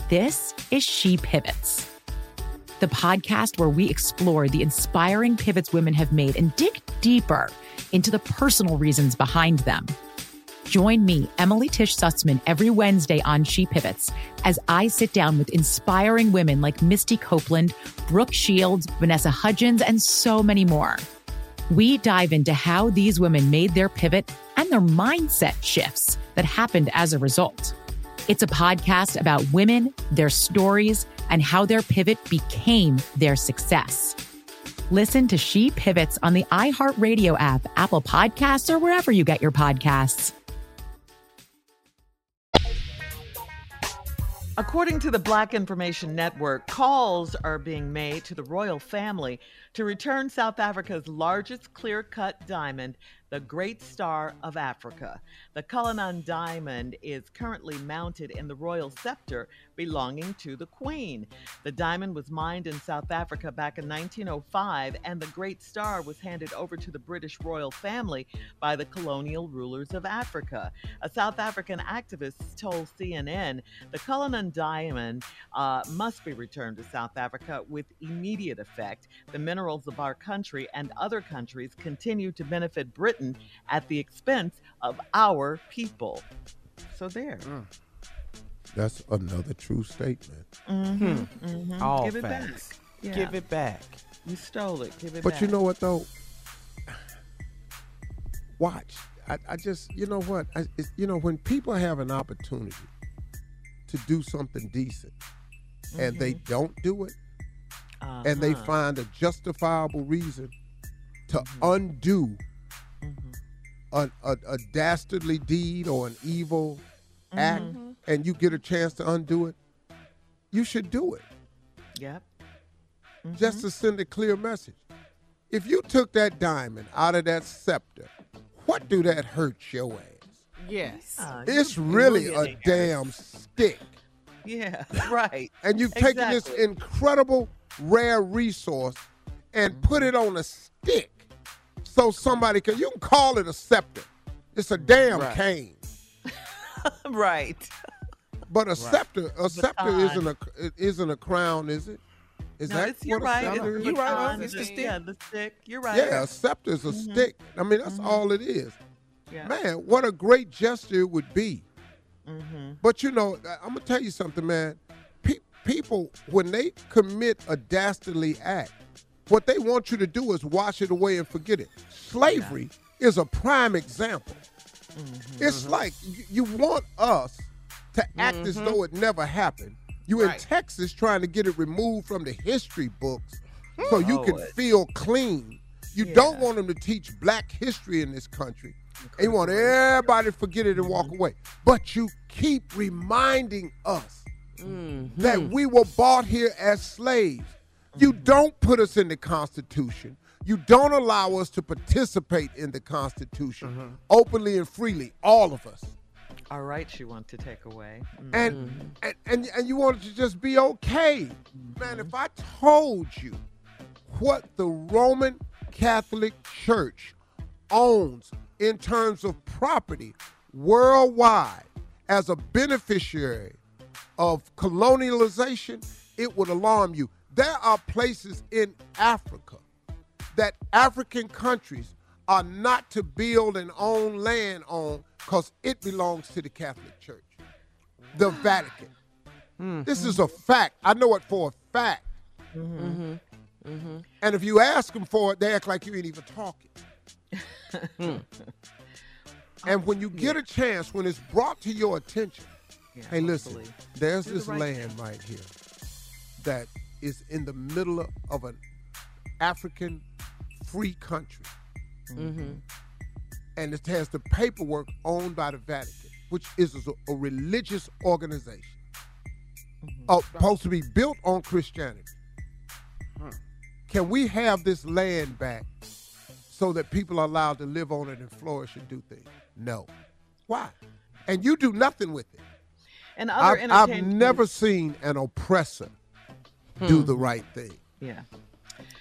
This is She Pivots, the podcast where we explore the inspiring pivots women have made and dig deeper into the personal reasons behind them. Join me, Emily Tish Sussman, every Wednesday on She Pivots as I sit down with inspiring women like Misty Copeland, Brooke Shields, Vanessa Hudgens, and so many more. We dive into how these women made their pivot and their mindset shifts that happened as a result. It's a podcast about women, their stories, and how their pivot became their success. Listen to She Pivots on the iHeartRadio app, Apple Podcasts, or wherever you get your podcasts. According to the Black Information Network, calls are being made to the royal family to return South Africa's largest clear-cut diamond, the Great Star of Africa. The Cullinan diamond is currently mounted in the royal scepter belonging to the Queen. The diamond was mined in South Africa back in nineteen oh five, and the Great Star was handed over to the British royal family by the colonial rulers of Africa. A South African activist told C N N the Cullinan diamond uh, must be returned to South Africa with immediate effect. The minerals of our country and other countries continue to benefit Britain at the expense of our people. So there. Mm. That's another true statement. Mm-hmm. Mm-hmm. All Give it facts. back. Yeah. Give it back. You stole it. Give it But back. you know what, though? Watch. I, I just, you know what? I, it's, you know, when people have an opportunity to do something decent mm-hmm. and they don't do it, uh-huh. and they find a justifiable reason to mm-hmm. undo mm-hmm. A, a, a dastardly deed or an evil mm-hmm. act, and you get a chance to undo it, you should do it. Yep. Mm-hmm. Just to send a clear message. If you took that diamond out of that scepter, what do that hurt your ass? Yes. Uh, It's really a damn stick. Yeah, right. And you've exactly. taken this incredible, rare resource and put it on a stick so somebody can, you can call it a scepter. It's a damn right. cane. Right. But a right. scepter, a scepter isn't a, it isn't a crown, is it? Is no, that it's, you're what right. a scepter is? You're right. It's the stick. Yeah, the stick. You're right. Yeah, a scepter is a mm-hmm. stick. I mean, that's mm-hmm. all it is. Yeah. Man, what a great gesture it would be. Mm-hmm. But, you know, I'm going to tell you something, man. Pe- people, when they commit a dastardly act, what they want you to do is wash it away and forget it. Slavery yeah. is a prime example. Mm-hmm. It's like you, you want us to act mm-hmm. as though it never happened. You right. in Texas trying to get it removed from the history books so you oh, can it. feel clean. You yeah. don't want them to teach black history in this country. And you want everybody to forget it and walk away. But you keep reminding us mm-hmm. that we were bought here as slaves. You don't put us in the Constitution. You don't allow us to participate in the Constitution mm-hmm. openly and freely, all of us. All right, you want to take away. Mm-hmm. And, and and and you want it to just be okay. Mm-hmm. Man, if I told you what the Roman Catholic Church owns in terms of property worldwide as a beneficiary of colonialization, it would alarm you. There are places in Africa that African countries are not to build and own land on because it belongs to the Catholic Church, the Vatican. Mm-hmm. This is a fact. I know it for a fact. Mm-hmm. Mm-hmm. And if you ask them for it, they act like you ain't even talking. And when you get a chance, when it's brought to your attention, yeah, hey, listen, hopefully. there's Do this the right land thing. right here that is in the middle of an African free country. Mm-hmm. And it has the paperwork owned by the Vatican, which is a, a religious organization mm-hmm. uh, supposed to be built on Christianity. Hmm. Can we have this land back so that people are allowed to live on it and flourish and do things? No. Why? And you do nothing with it. And other I've, I've never seen an oppressor hmm. do the right thing. Yeah.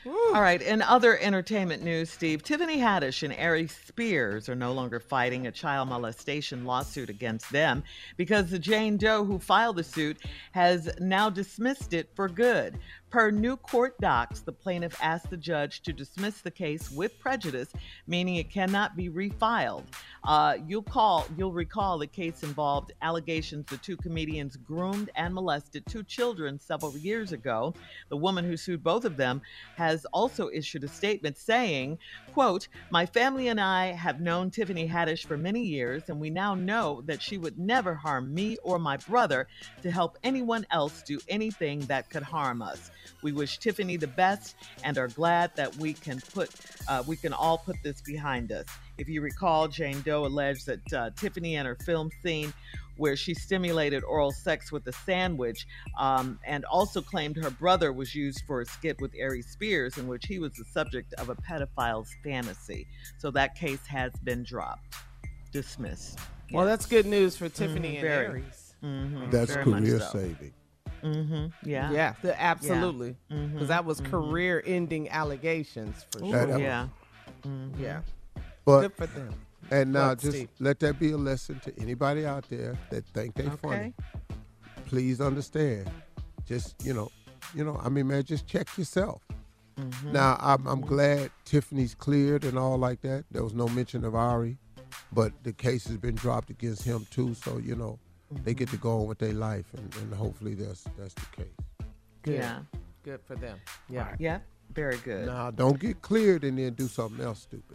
All right, in other entertainment news, Steve, Tiffany Haddish and Ari Spears are no longer fighting a child molestation lawsuit against them because the Jane Doe who filed the suit has now dismissed it for good. Per new court docs, the plaintiff asked the judge to dismiss the case with prejudice, meaning it cannot be refiled. Uh, you'll call, you'll recall the case involved allegations the two comedians groomed and molested two children several years ago. The woman who sued both of them has also issued a statement saying, quote, "My family and I have known Tiffany Haddish for many years, and we now know that she would never harm me or my brother to help anyone else do anything that could harm us. We wish Tiffany the best and are glad that we can put, uh, we can all put this behind us." If you recall, Jane Doe alleged that uh, Tiffany and her film scene where she stimulated oral sex with a sandwich, um, and also claimed her brother was used for a skit with Ari Spears in which he was the subject of a pedophile's fantasy. So that case has been dropped, dismissed. Well, that's good news for Tiffany Mm, and very. Aries. Mm-hmm, That's very much career so. saving. Mm-hmm. Yeah. Yeah, the, absolutely. Because Yeah. Mhm. that was Mhm. career-ending allegations for Ooh, sure. That- yeah. Yeah. But Good for them. and now What, just Steve? let that be a lesson to anybody out there that think they funny. Please understand. Just you know, you know. I mean, man, just check yourself. Mhm. Now, I'm, I'm glad Tiffany's cleared and all like that. There was no mention of Ari, but the case has been dropped against him too. So you know, they get to go on with their life, and, and hopefully that's that's the case. Good. Yeah. Good for them. Yeah. Yeah. Very good. Now, don't get cleared and then do something else stupid.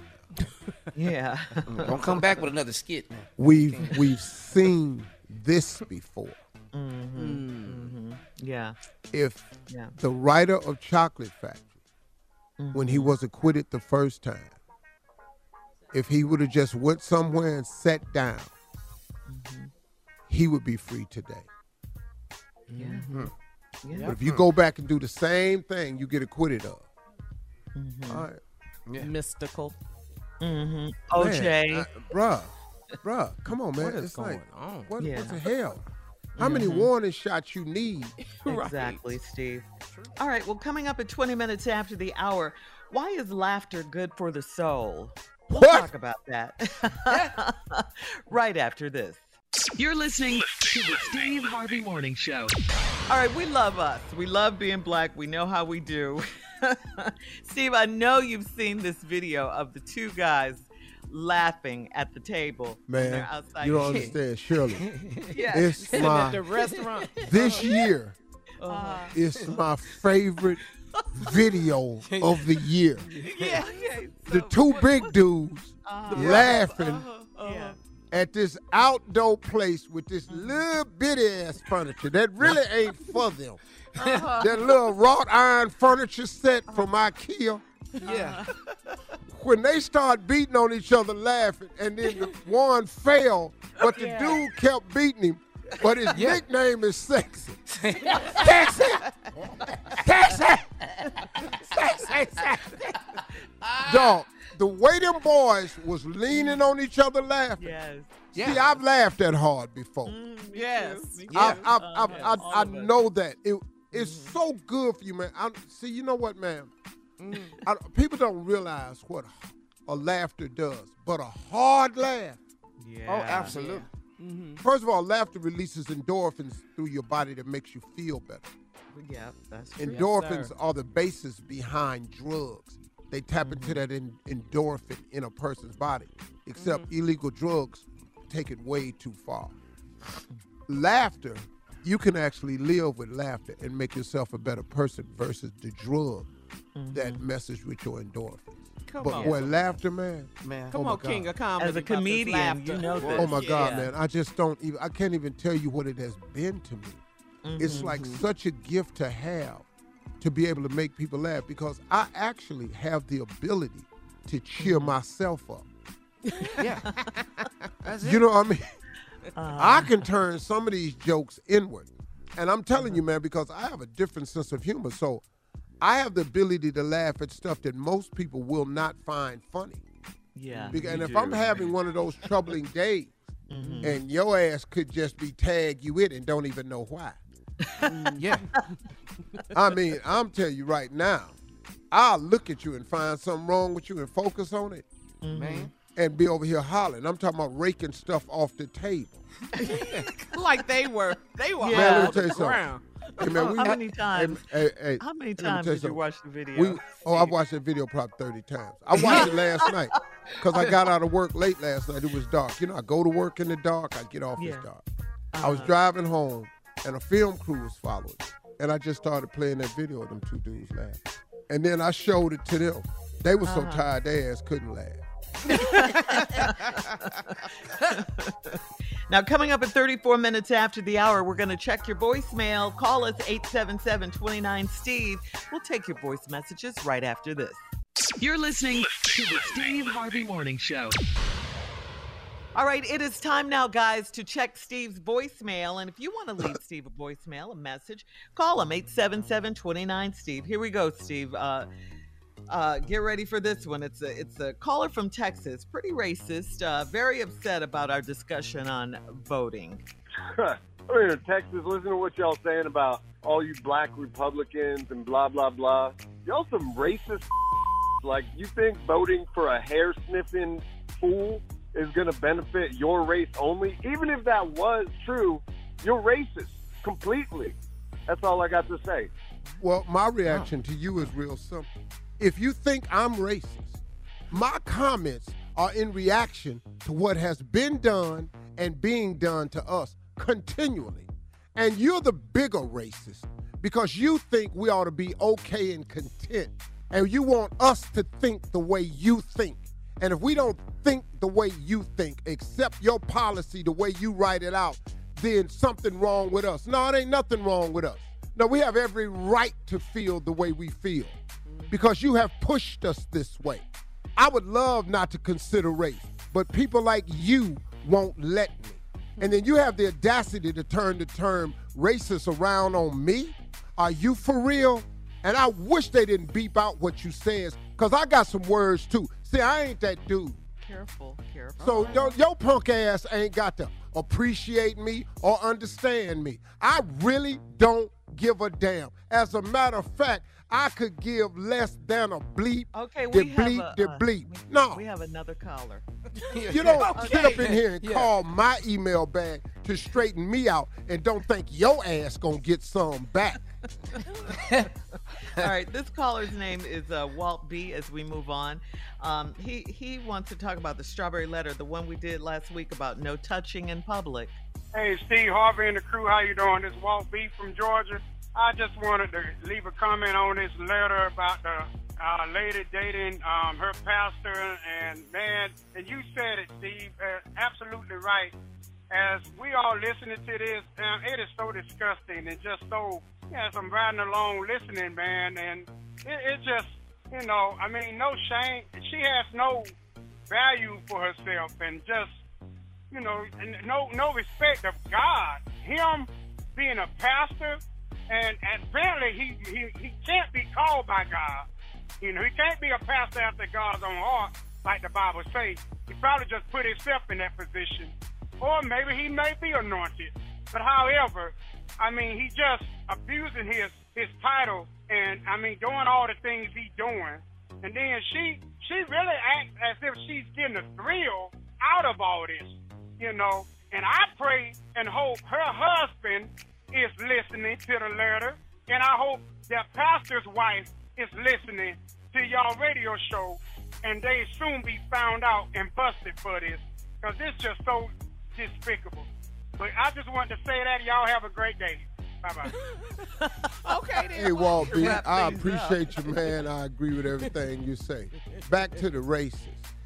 Yeah. Don't come back with another skit, man. We've we've seen this before. Mm-hmm. Mm-hmm. Yeah. If Yeah. the writer of Chocolate Factory, when he was acquitted the first time, if he would have just went somewhere and sat down, he would be free today. Yeah. But Yeah. if you go back and do the same thing, you get acquitted of. Mhm. All right. Yeah. Mystical. Mm-hmm. O J. Man, I- bruh, bruh, come on, man. What is it's going like, on? What, Yeah. what the hell? How many Mhm. warning shots you need? Exactly, Steve. All right, well, coming up at twenty minutes after the hour, why is laughter good for the soul? We'll What? talk about that right after this. You're listening to the Steve Harvey Morning Show. All right, we love us. We love being black. We know how we do. Steve, I know you've seen this video of the two guys laughing at the table. when Man, they're outside you don't eating. understand, Shirley. Yeah. It's Sitting my at the restaurant. this year. Uh, It's my favorite video of the year. yeah, yeah. The two big dudes Uh-huh. laughing Uh-huh. Yeah. at this outdoor place with this little bitty ass furniture that really ain't for them. Uh-huh. That little wrought iron furniture set from IKEA. Yeah. When they start beating on each other laughing, and then the one fell, but the Yeah. dude kept beating him, but his Yeah. nickname is Sexy. Sexy! Sexy! Sexy! Sexy! Dog, the way them boys was leaning on each other laughing. Yes. See, I've laughed that hard before. Yes. I, I, I, Uh, I, all I of us. know that. It, it's so good for you, man. I, see, you know what, man? I, people don't realize what a laughter does, but a hard laugh. Yeah. Oh, absolutely. First of all, laughter releases endorphins through your body that makes you feel better. Yeah, that's true. Endorphins sir. are the basis behind drugs. They tap into Mm-hmm. that en- endorphin in a person's body, except illegal drugs take it way too far. Laughter, you can actually live with laughter and make yourself a better person versus the drug that messes with your endorphins. Come but on. boy, laughter, man. Man. Come Oh my on, King God. of Comedy. As a about this comedian, laughter. you know this. Oh my God, Yeah. man. I just don't even, I can't even tell you what it has been to me. It's like such a gift to have to be able to make people laugh because I actually have the ability to cheer myself up. Yeah. That's it. You know what I mean? I can turn some of these jokes inward. And I'm telling you, man, because I have a different sense of humor. So I have the ability to laugh at stuff that most people will not find funny. Yeah. Because, and you if do. I'm having one of those troubling days, and your ass could just be tag you in and don't even know why. Yeah. I mean, I'm telling you right now, I'll look at you and find something wrong with you and focus on it. Mm-hmm. Man. And be over here hollering. I'm talking about raking stuff off the table. Like they were, they were Yeah. Man, let me on tell the you something. ground. Hey, man, we, How many times? Hey, hey, How many let me times tell did you something. watch the video? We, oh, I watched that video probably thirty times. I watched it last night because I got out of work late last night. It was dark. You know, I go to work in the dark. I get off Yeah. it's dark. I was driving home, and a film crew was following me. And I just started playing that video of them two dudes laughing. And then I showed it to them. They were so Uh-huh. tired, their ass couldn't laugh. Now, coming up at thirty-four minutes after the hour, we're going to check your voicemail. Call us eight seven seven, two nine, Steve. We'll take your voice messages right after this. You're listening to the Steve Harvey Morning Show. All right, it is time now, guys, to check Steve's voicemail. And if you want to leave Steve a voicemail, a message, call him, eight seven seven, two nine, Steve. Here we go, Steve. Uh, uh, get ready for this one. It's a, it's a caller from Texas, pretty racist, uh, very upset about our discussion on voting. I'm in Texas, listen to what y'all saying about all you black Republicans and blah, blah, blah. Y'all some racist. Like, you think voting for a hair-sniffing fool is going to benefit your race only? Even if that was true, you're racist completely. That's all I got to say. Well, my reaction to you is real simple. If you think I'm racist, my comments are in reaction to what has been done and being done to us continually. And you're the bigger racist because you think we ought to be okay and content. And you want us to think the way you think. And if we don't think the way you think, accept your policy the way you write it out, then something wrong with us. No, it ain't nothing wrong with us. No, we have every right to feel the way we feel because you have pushed us this way. I would love not to consider race, but people like you won't let me. And then you have the audacity to turn the term racist around on me? Are you for real? And I wish they didn't beep out what you says because I got some words too. See, I ain't that dude. Careful, careful. So your, your punk ass ain't got to appreciate me or understand me. I really don't give a damn. As a matter of fact, I could give less than a bleep. Okay, the we have bleep, a, the uh, bleep. we- No, We have another caller. you don't Okay. sit up in here and Yeah. call my email bag to straighten me out and don't think your ass gonna get some back. All right, this caller's name is uh, Walt B. As we move on, um, he he wants to talk about the strawberry letter, the one we did last week about no touching in public. Hey, Steve Harvey and the crew, how you doing? This is Walt B. from Georgia. I just wanted to leave a comment on this letter about the uh, lady dating um, her pastor. And, man, and you said it, Steve, uh, absolutely right. As we all listening to this, um, it is so disgusting and just so, yes, I'm riding along listening, man, and it, it just, you know, I mean, no shame. She has no value for herself and just, you know, no no respect of God. Him being a pastor, and, and apparently he, he, he can't be called by God. You know, he can't be a pastor after God's own heart, like the Bible says. He probably just put himself in that position. Or maybe he may be anointed. But however, I mean, he just abusing his, his title and, I mean, doing all the things he's doing. And then she she really acts as if she's getting a thrill out of all this, you know. And I pray and hope her husband is listening to the letter. And I hope that pastor's wife is listening to y'all radio show. And they soon be found out and busted for this. Because it's just so despicable. But I just wanted to say that. Y'all have a great day. Bye-bye. Okay, then. Hey, Walt B., Wrap I things appreciate up. you, man. I agree with everything you say. Back to the racists.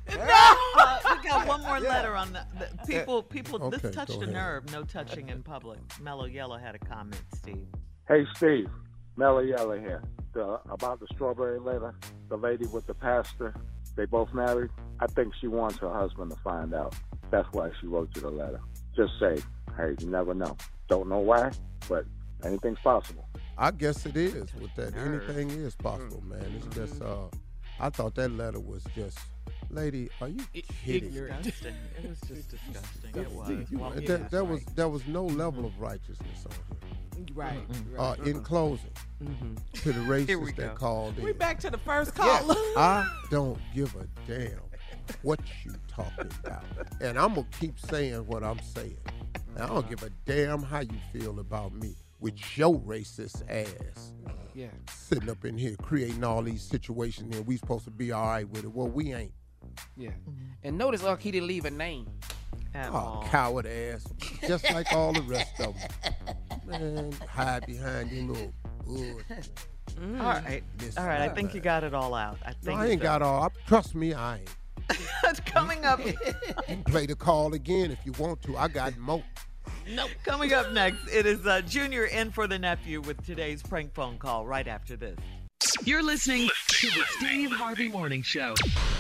Uh, we got one more letter on the, the people. People, Okay, this touched go a ahead. nerve. No touching in public. Mellow Yellow had a comment. Steve. Hey, Steve. Mellow Yellow here. The, about the strawberry letter, the lady with the pastor, they both married. I think she wants her husband to find out. That's why she wrote you the letter. Just say, hey, you never know. Don't know why, but anything's possible. I guess it is with that. Anything is possible, man. It's just, uh, I thought that letter was just, lady, are you kidding? Disgusting. It was just disgusting. It was. You- Well, that, yeah, that was that was no level of righteousness on here. Right. Uh, right. in closing, mm-hmm. to the racists that called in. We back to the first Yeah, caller. I don't give a damn what you talking about. And I'm going to keep saying what I'm saying. And I don't give a damn how you feel about me with your racist ass. Yeah. Sitting up in here creating all these situations and we supposed to be all right with it. Well, we ain't. Yeah. And notice, Unc, he didn't leave a name. At oh, all. Coward ass. Just like all the rest of them. Man, hide behind your little hood. Mm. All right. All right. I think you got it all out. I think no, I ain't so. got all. Trust me, I ain't. Coming up. You can play the call again if you want to. I got more. Nope. Coming up next, it is uh, Junior in for the nephew with today's prank phone call right after this. You're listening to the Steve Harvey Morning Show.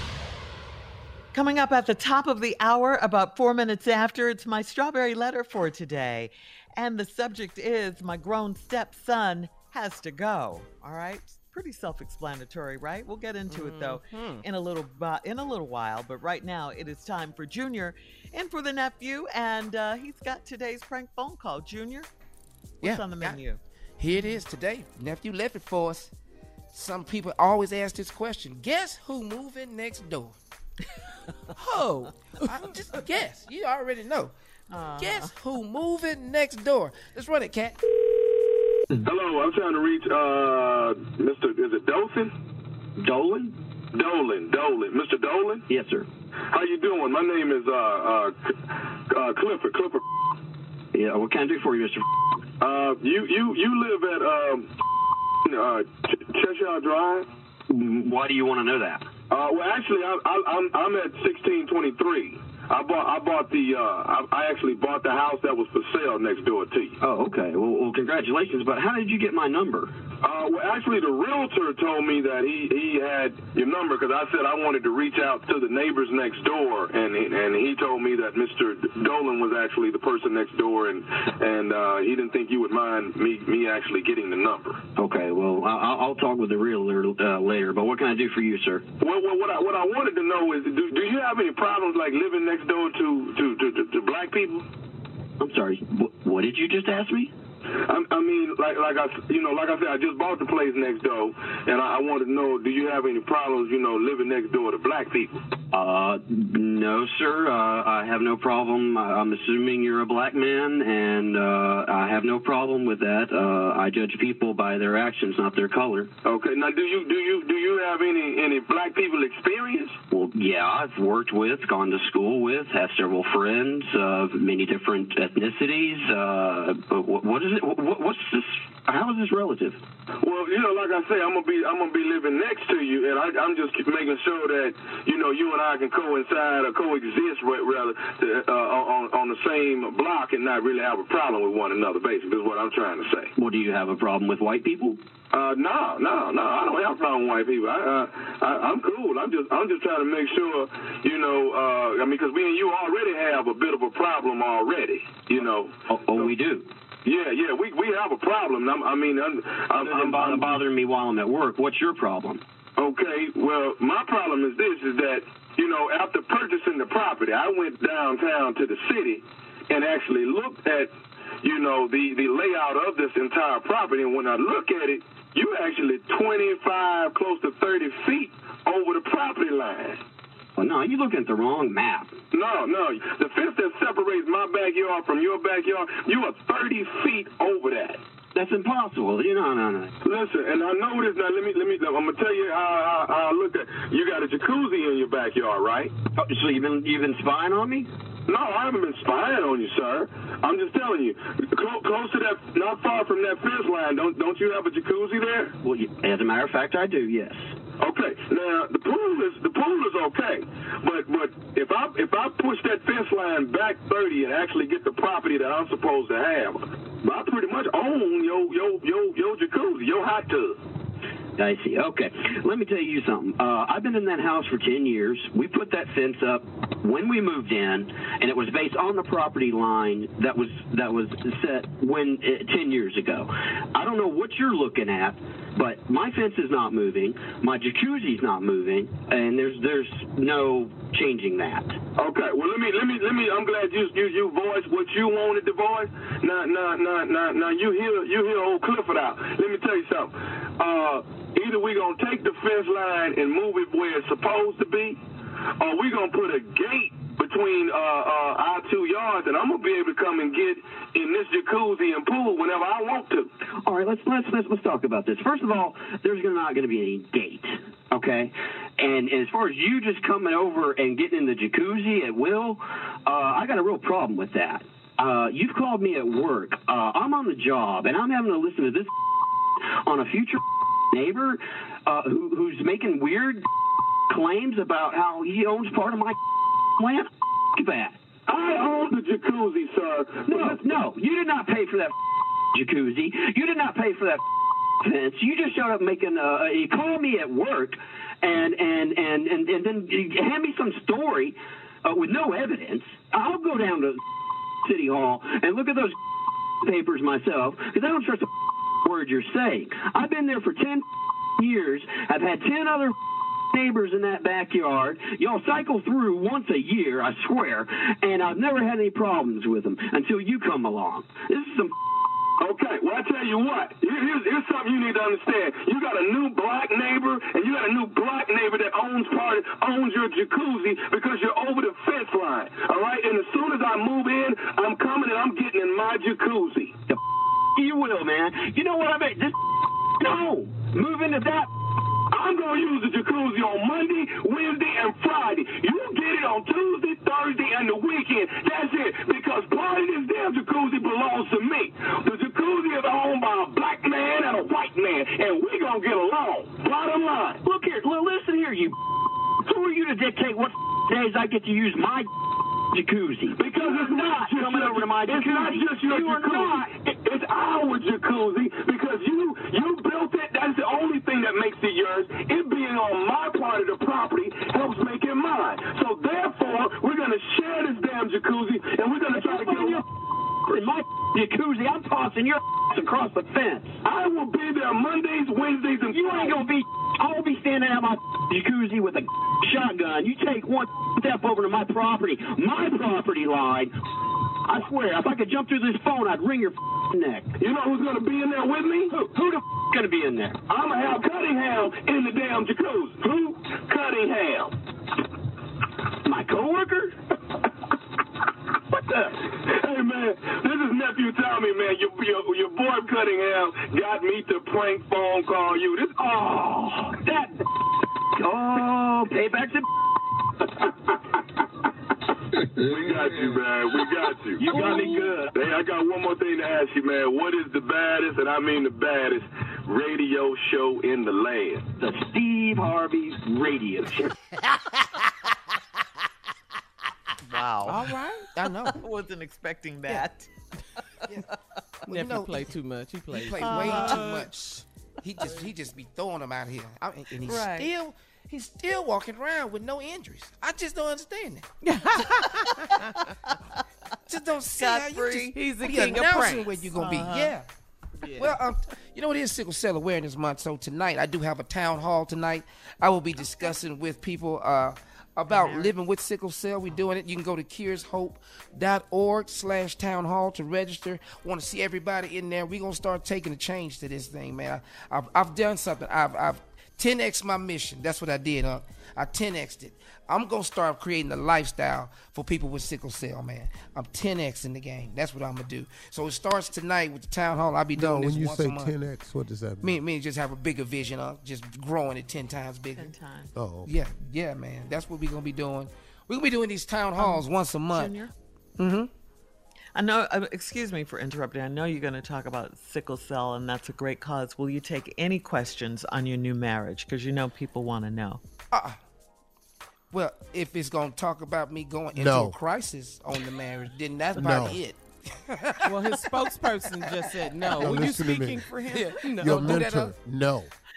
Coming up at the top of the hour, about four minutes after, it's my strawberry letter for today. And the subject is my grown stepson has to go. All right? Pretty self-explanatory, right? We'll get into mm-hmm. it, though, in a little uh, in a little while. But right now, it is time for Junior and for the nephew. And uh, he's got today's prank phone call. Junior, what's yeah, on the menu? Here it is today. Nephew left it for us. Some people always ask this question. Guess who moving next door? Oh, I, just guess. You already know. Uh, Guess who moving next door? Let's run it, Cat. Hello, I'm trying to reach uh, Mister Is it Dolphin? Dolan? Dolan, Dolan. Mister Dolan? Yes, sir. How you doing? My name is uh, uh, uh, Clifford. Clifford. Yeah, what can I do for you, Mister Uh, you you you live at um, uh, Ch- Cheshire Drive? Why do you want to know that? Uh, well, actually, I, I, I'm I'm at sixteen twenty-three. I bought I bought the uh, I, I actually bought the house that was for sale next door to you. Oh, okay. Well, well congratulations. But how did you get my number? Uh, well, actually, the realtor told me that he, he had your number because I said I wanted to reach out to the neighbors next door, and he, and he told me that Mister Dolan was actually the person next door, and and uh, he didn't think you would mind me me actually getting the number. Okay. Well, I'll, I'll talk with the realtor uh, later. But what can I do for you, sir? Well, well what I what I wanted to know is, do do you have any problems like living next door to to to, to, to black people? I'm sorry. What, what did you just ask me? I, I mean, like, like I, you know, like I said, I just bought the place next door, and I, I wanted to know, do you have any problems, you know, living next door to black people? Uh, no, sir. Uh, I have no problem. I'm assuming you're a black man, and uh, I have no problem with that. Uh, I judge people by their actions, not their color. Okay. Now, do you do you do you have any any black people experience? Well, yeah, I've worked with, gone to school with, have several friends of many different ethnicities. Uh, but what, what is it? What, what's this? How is this relative? Well, you know, like I say, I'm gonna be I'm gonna be living next to you, and I, I'm just making sure that you know you and I can coincide or coexist, rather, uh, on on the same block and not really have a problem with one another. Basically, is what I'm trying to say. Well, do you have a problem with white people? Uh, no, no, no. I don't have a problem with white people. I, uh, I, I'm cool. I'm just, I'm just trying to make sure, you know. Uh, I mean, because me and you already have a bit of a problem already, you know. Oh, oh so, we do. Yeah, yeah. We we have a problem. I'm, I mean, I'm, I'm, I'm, I'm bothering me while I'm at work. What's your problem? Okay. Well, my problem is this: is that you know, after purchasing the property, I went downtown to the city and actually looked at, you know, the the layout of this entire property, and when I look at it, you actually twenty-five, close to thirty feet over the property line. Well, no, you're looking at the wrong map. No, no. The fence that separates my backyard from your backyard, you are thirty feet over that. That's impossible. You know, no, no. Listen, and I know this. Now, let me, let me. I'm gonna tell you how, how, how I look at. You got a jacuzzi in your backyard, right? Oh, so you've been you've been spying on me? No, I haven't been spying on you, sir. I'm just telling you, close, close to that, not far from that fence line. Don't don't you have a jacuzzi there? Well, as a matter of fact, I do. Yes. Okay. Now the pool is the pool is okay, but but if I if I push that fence line back thirty and actually get the property that I'm supposed to have, I pretty much own your your your your jacuzzi, your hot tub. I see. Okay. Let me tell you something. Uh, I've been in that house for ten years. We put that fence up when we moved in, and it was based on the property line that was that was set when uh, ten years ago. I don't know what you're looking at, but my fence is not moving, my jacuzzi's not moving, and there's there's no changing that. Okay, well let me let me let me. I'm glad you you you voiced what you wanted to voice. Now now now now now you hear you hear old Clifford out. Let me tell you something. Uh, either we gonna take the fence line and move it where it's supposed to be, or we gonna put a gate between uh, uh, our two yards, and I'm gonna be able to come and get in this jacuzzi and pool whenever I want to. All right, let's let's let's, let's talk about this. First of all, there's not going to be any gate, okay? And as far as you just coming over and getting in the jacuzzi at will, uh, I got a real problem with that. Uh, you've called me at work. Uh, I'm on the job, and I'm having to listen to this on a future neighbor uh, who, who's making weird claims about how he owns part of my land. That. I own the jacuzzi, sir. No, no, you did not pay for that jacuzzi. You did not pay for that fence. You just showed up making a. You called me at work, and and and and, and then you hand me some story uh, with no evidence. I'll go down to City Hall and look at those papers myself because I don't trust a word you're saying. I've been there for ten years. I've had ten other neighbors in that backyard. Y'all cycle through once a year, I swear, and I've never had any problems with them until you come along. This is some. Okay, well, I tell you what. Here's, here's something you need to understand. You got a new black neighbor, and you got a new black neighbor that owns part, owns your jacuzzi because you're over the fence line, all right? And as soon as I move in, I'm coming and I'm getting in my jacuzzi. The you will, man. You know what I mean? This no. Move into that. I'm going to use the jacuzzi on Monday, Wednesday, and Friday. You get it on Tuesday, Thursday, and the weekend. That's it. Because part of this damn jacuzzi belongs to me. The jacuzzi is owned by a black man and a white man, and we're going to get along. Bottom line. Look here. Well, listen here, you. Who are you to dictate what days I get to use my jacuzzi? Because it's not just coming your, over to my jacuzzi. It's not just your you jacuzzi. It, it's our jacuzzi because you you built it. That's the only thing that makes it yours. It being on my part of the property helps make it mine. So therefore, we're gonna share this damn jacuzzi, and we're gonna try to get your in my jacuzzi. I'm tossing your across the fence. I will be there Mondays, Wednesdays, and you ain't gonna be. I will be standing at my jacuzzi with a shotgun. You take one step over to my property, my property line. I swear, if I could jump through this phone, I'd wring your neck. You know who's gonna be in there with me? Who? Who the gonna be in there? I'm gonna have Cunningham in the damn jacuzzi. Who? Cunningham. My coworker? What the? Hey man, this is nephew Tommy, man. Your your, your boy Cunningham got me to prank phone call you. This oh that oh payback's a. We got you, man. We got you. You got me good. Hey, I got one more thing to ask you, man. What is the baddest, and I mean the baddest, radio show in the land? The Steve Harvey Radio Show. Wow. All right. I know. I wasn't expecting that. Yeah. Yeah. Well, Nephew you know, play too much. He plays. He play uh, way too much. He just he just be throwing them out here, I mean, and he's right. still he's still walking around with no injuries. I just don't understand that. Just don't see how you just he's the be king of announcing pranks. where you gonna Uh-huh. be. Yeah. Yeah. Well, um, you know, it is Sickle Cell Awareness Month, so tonight I do have a town hall tonight. I will be discussing with people uh, about living with sickle cell. We're doing it. You can go to cures hope dot org slash town hall to register. Want to see everybody in there. We're going to start taking a change to this thing, man. I, I've, I've done something. I've, I've ten X my mission. That's what I did, huh? I ten X'd it. I'm going to start creating a lifestyle for people with sickle cell, man. I'm ten X in the game. That's what I'm going to do. So it starts tonight with the town hall. I'll be doing no, this when you once say a month. ten X, what does that mean? Mean, mean just have a bigger vision of just growing it ten times bigger. Ten times. Oh, okay. Yeah, yeah, man. That's what we're going to be doing. We're going to be doing these town halls um, once a month. Junior? Mm-hmm. I know, uh, excuse me for interrupting. I know you're going to talk about sickle cell, and that's a great cause. Will you take any questions on your new marriage? Because you know people want to know. Uh, well, if it's going to talk about me going into No. a crisis on the marriage, then that's No. about it. Well, his spokesperson just said no. Now Were you listen to me. speaking for him? Yeah. No. Your Don't do that, mentor, no.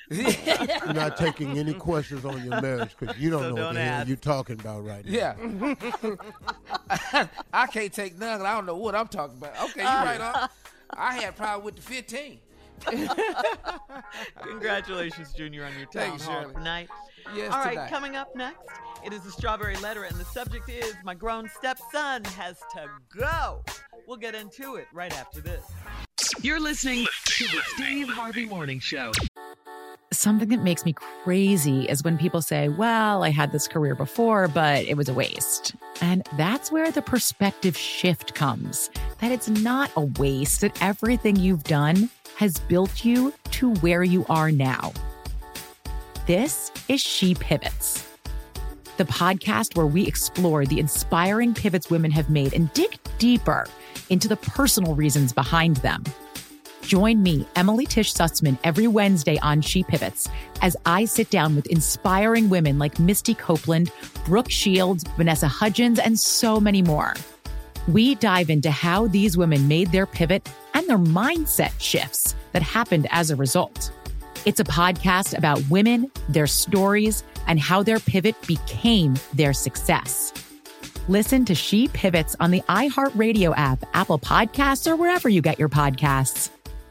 You're not taking any questions on your marriage because you don't So know don't what the hell ask. you're talking about right now. Yeah. I can't take none. I don't know what I'm talking about. Okay, you're right. Huh? I had a problem with the fifteen. Congratulations, Junior, on your town Thank you, hall Shirley. tonight. Yes, All right, tonight. coming up next, it is the Strawberry Letter, and the subject is my grown stepson has to go. We'll get into it right after this. You're listening to the Steve Harvey Morning Show. Something that makes me crazy is when people say, well, I had this career before, but it was a waste. And that's where the perspective shift comes, that it's not a waste, that everything you've done has built you to where you are now. This is She Pivots, the podcast where we explore the inspiring pivots women have made and dig deeper into the personal reasons behind them. Join me, Emily Tish Sussman, every Wednesday on She Pivots as I sit down with inspiring women like Misty Copeland, Brooke Shields, Vanessa Hudgens, and so many more. We dive into how these women made their pivot and their mindset shifts that happened as a result. It's a podcast about women, their stories, and how their pivot became their success. Listen to She Pivots on the iHeartRadio app, Apple Podcasts, or wherever you get your podcasts.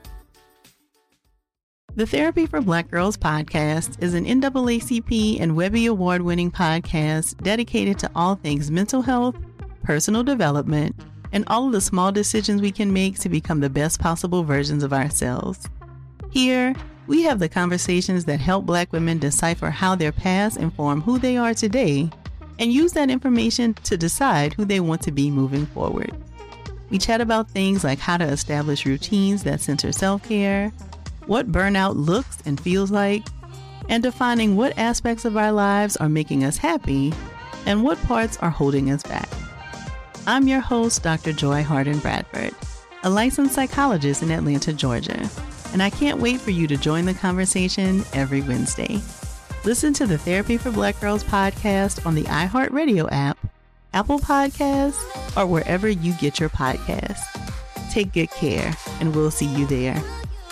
The Therapy for Black Girls podcast is an N double A C P and Webby Award-winning podcast dedicated to all things mental health, personal development, and all of the small decisions we can make to become the best possible versions of ourselves. Here, we have the conversations that help Black women decipher how their past inform who they are today and use that information to decide who they want to be moving forward. We chat about things like how to establish routines that center self-care, what burnout looks and feels like, and defining what aspects of our lives are making us happy and what parts are holding us back. I'm your host, Doctor Joy Harden Bradford, a licensed psychologist in Atlanta, Georgia, and I can't wait for you to join the conversation every Wednesday. Listen to the Therapy for Black Girls podcast on the iHeartRadio app, Apple Podcasts, or wherever you get your podcasts. Take good care, and we'll see you there.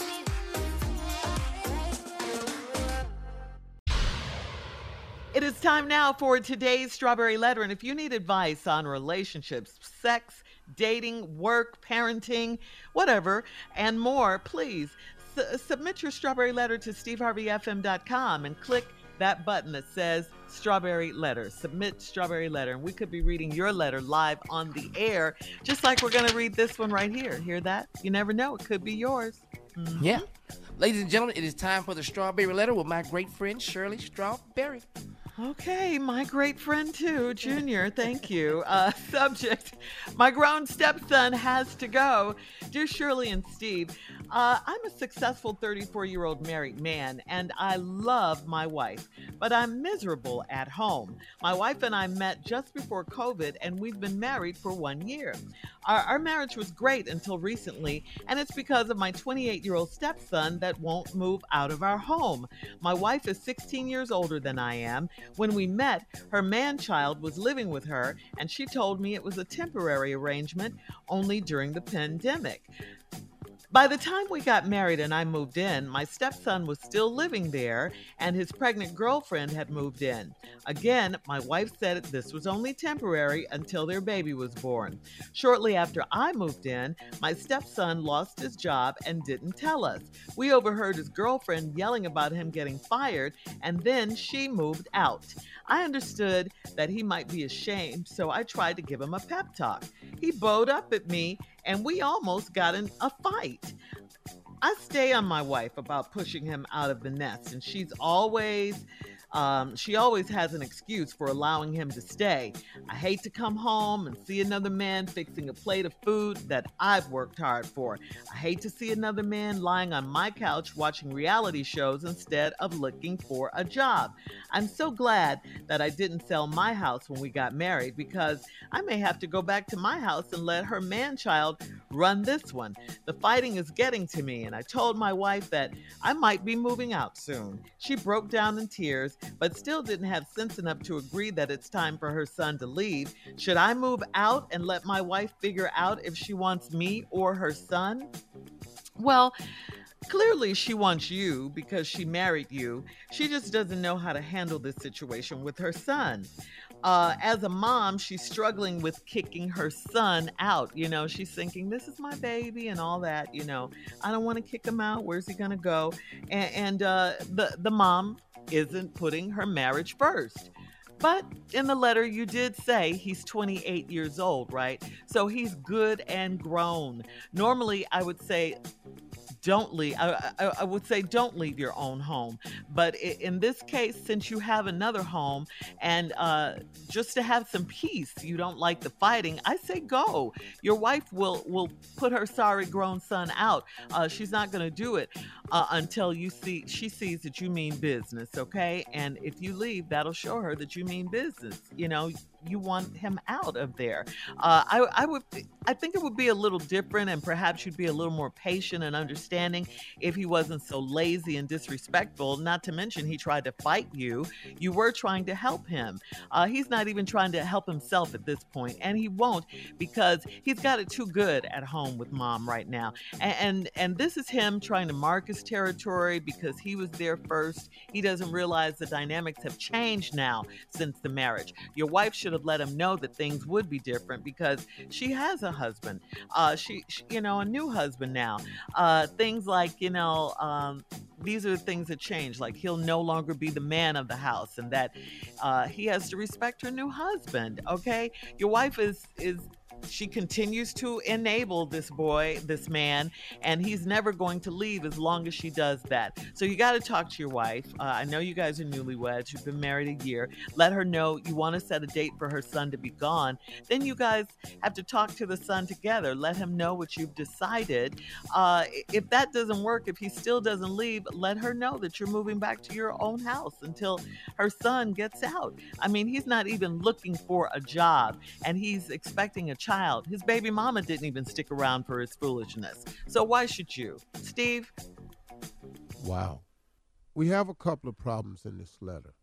It is time now for today's Strawberry Letter. And if you need advice on relationships, sex, dating, work, parenting, whatever, and more, please su- submit your Strawberry Letter to steve harvey f m dot com and click that button that says Strawberry Letter. Submit Strawberry Letter. And we could be reading your letter live on the air, just like we're going to read this one right here. Hear that? You never know. It could be yours. Mm-hmm. Yeah. Ladies and gentlemen, it is time for the Strawberry Letter with my great friend, Shirley Strawberry. Okay, my great friend too, Junior, thank you. Uh, subject, my grown stepson has to go. Dear Shirley and Steve, uh, I'm a successful thirty-four-year-old married man, and I love my wife, but I'm miserable at home. My wife and I met just before COVID, and we've been married for one year. Our, our marriage was great until recently, and it's because of my twenty-eight-year-old stepson that won't move out of our home. My wife is sixteen years older than I am. When we met, her man-child was living with her, and she told me it was a temporary arrangement only during the pandemic. By the time we got married and I moved in, my stepson was still living there and his pregnant girlfriend had moved in. Again, my wife said this was only temporary until their baby was born. Shortly after I moved in, my stepson lost his job and didn't tell us. We overheard his girlfriend yelling about him getting fired, and then she moved out. I understood that he might be ashamed, so I tried to give him a pep talk. He bowed up at me, and we almost got in a fight. I stay on my wife about pushing him out of the nest, and she's always, um, she always has an excuse for allowing him to stay. I hate to come home and see another man fixing a plate of food that I've worked hard for. I hate to see another man lying on my couch watching reality shows instead of looking for a job. I'm so glad that I didn't sell my house when we got married, because I may have to go back to my house and let her man-child run this one. The fighting is getting to me, and I told my wife that I might be moving out soon. She broke down in tears, but still didn't have sense enough to agree that it's time for her son to leave. Should I move out and let my wife figure out if she wants me or her son? Well, Clearly, she wants you because she married you. She just doesn't know how to handle this situation with her son. Uh, as a mom, she's struggling with kicking her son out. You know, she's thinking, this is my baby and all that. You know, I don't want to kick him out. Where's he going to go? And, and uh, the, the mom isn't putting her marriage first. But in the letter, you did say he's twenty-eight years old, right? So he's good and grown. Normally, I would say, don't leave. I, I, I would say don't leave your own home. But in this case, since you have another home and uh, just to have some peace, you don't like the fighting, I say go. Your wife will, will put her sorry grown son out. Uh, she's not going to do it uh, until you see she sees that you mean business, okay? And if you leave, that'll show her that you mean business. You know, you want him out of there. Uh, I, I would, I think it would be a little different, and perhaps you'd be a little more patient and understanding if he wasn't so lazy and disrespectful. Not to mention, he tried to fight you. You were trying to help him. Uh, he's not even trying to help himself at this point, and he won't because he's got it too good at home with mom right now. And and, and this is him trying to mark his territory because he was there first. He doesn't realize the dynamics have changed now since the marriage. Your wife should have let him know that things would be different because she has a husband. Uh, she, she you know, a new husband now. Uh, things like, you know, um, these are the things that change. Like he'll no longer be the man of the house, and that uh, he has to respect her new husband. Okay, your wife is is. She continues to enable this boy, this man, and he's never going to leave as long as she does that. So you got to talk to your wife. Uh, I know you guys are newlyweds. You've been married a year. Let her know you want to set a date for her son to be gone. Then you guys have to talk to the son together. Let him know what you've decided. Uh, if that doesn't work, if he still doesn't leave, let her know that you're moving back to your own house until her son gets out. I mean, he's not even looking for a job, and he's expecting a child. His baby mama didn't even stick around for his foolishness. So why should you? Steve? Wow. We have a couple of problems in this letter.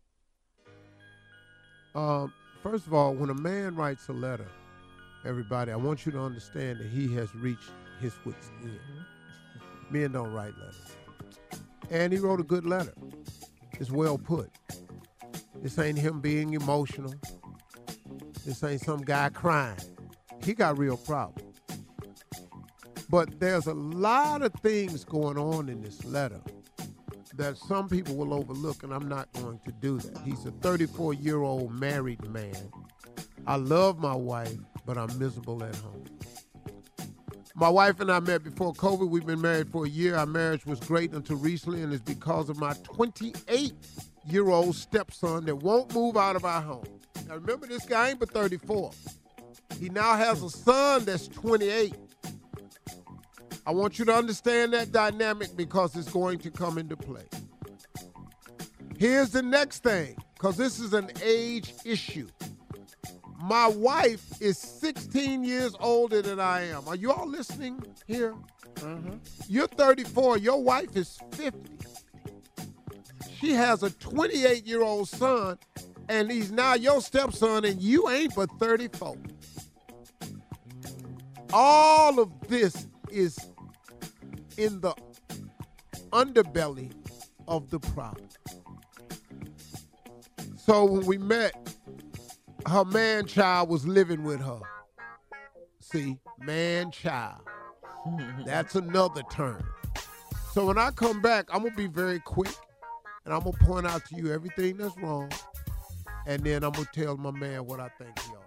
Um, first of all, when a man writes a letter, everybody, I want you to understand that he has reached his wit's end. Men don't write letters. And he wrote a good letter. It's well put. This ain't him being emotional. This ain't some guy crying. He got real problems. But there's a lot of things going on in this letter that some people will overlook, and I'm not going to do that. He's a thirty-four-year-old married man. I love my wife, but I'm miserable at home. My wife and I met before COVID. We've been married for a year. Our marriage was great until recently, and it's because of my twenty-eight-year-old stepson that won't move out of our home. Now, remember, this guy ain't but thirty-four. He now has a son that's twenty-eight. I want you to understand that dynamic because it's going to come into play. Here's the next thing, because this is an age issue. My wife is sixteen years older than I am. Are you all listening here? Mm-hmm. You're thirty-four. Your wife is fifty. She has a twenty-eight-year-old son, and he's now your stepson, and you ain't but thirty-four. All of this is in the underbelly of the problem. So when we met, her man-child was living with her. See, man-child. That's another term. So when I come back, I'm going to be very quick, and I'm going to point out to you everything that's wrong, and then I'm going to tell my man what I think he ought.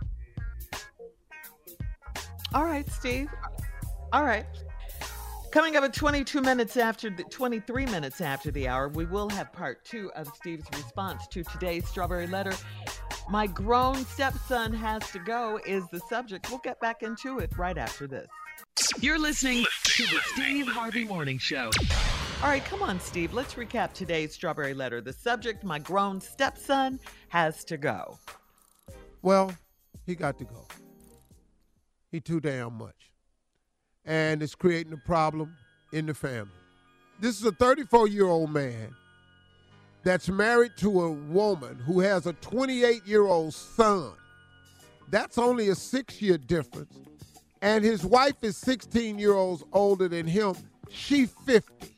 All right, Steve. All right. Coming up at twenty-two minutes after the twenty-three minutes after the hour, we will have part two of Steve's response to today's Strawberry Letter. My grown stepson has to go is the subject. We'll get back into it right after this. You're listening to the Steve Harvey Morning Show. All right, come on, Steve. Let's recap today's Strawberry Letter. The subject, my grown stepson has to go. Well, he got to go. He too damn much. And it's creating a problem in the family. This is a thirty-four-year-old man that's married to a woman who has a twenty-eight-year-old son. That's only a six-year difference. And his wife is sixteen years older than him. She fifty.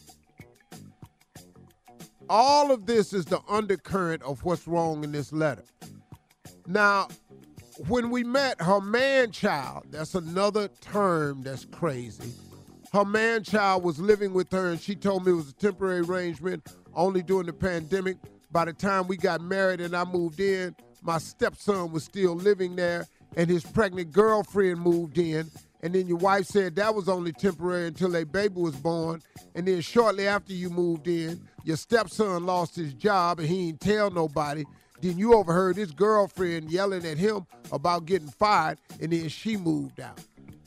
All of this is the undercurrent of what's wrong in this letter. Now, when we met, her man-child, that's another term that's crazy. Her man-child was living with her, and she told me it was a temporary arrangement only during the pandemic. By the time we got married and I moved in, my stepson was still living there, and his pregnant girlfriend moved in. And then your wife said that was only temporary until a baby was born. And then shortly after you moved in, your stepson lost his job and he didn't tell nobody. Then you overheard his girlfriend yelling at him about getting fired, and then she moved out.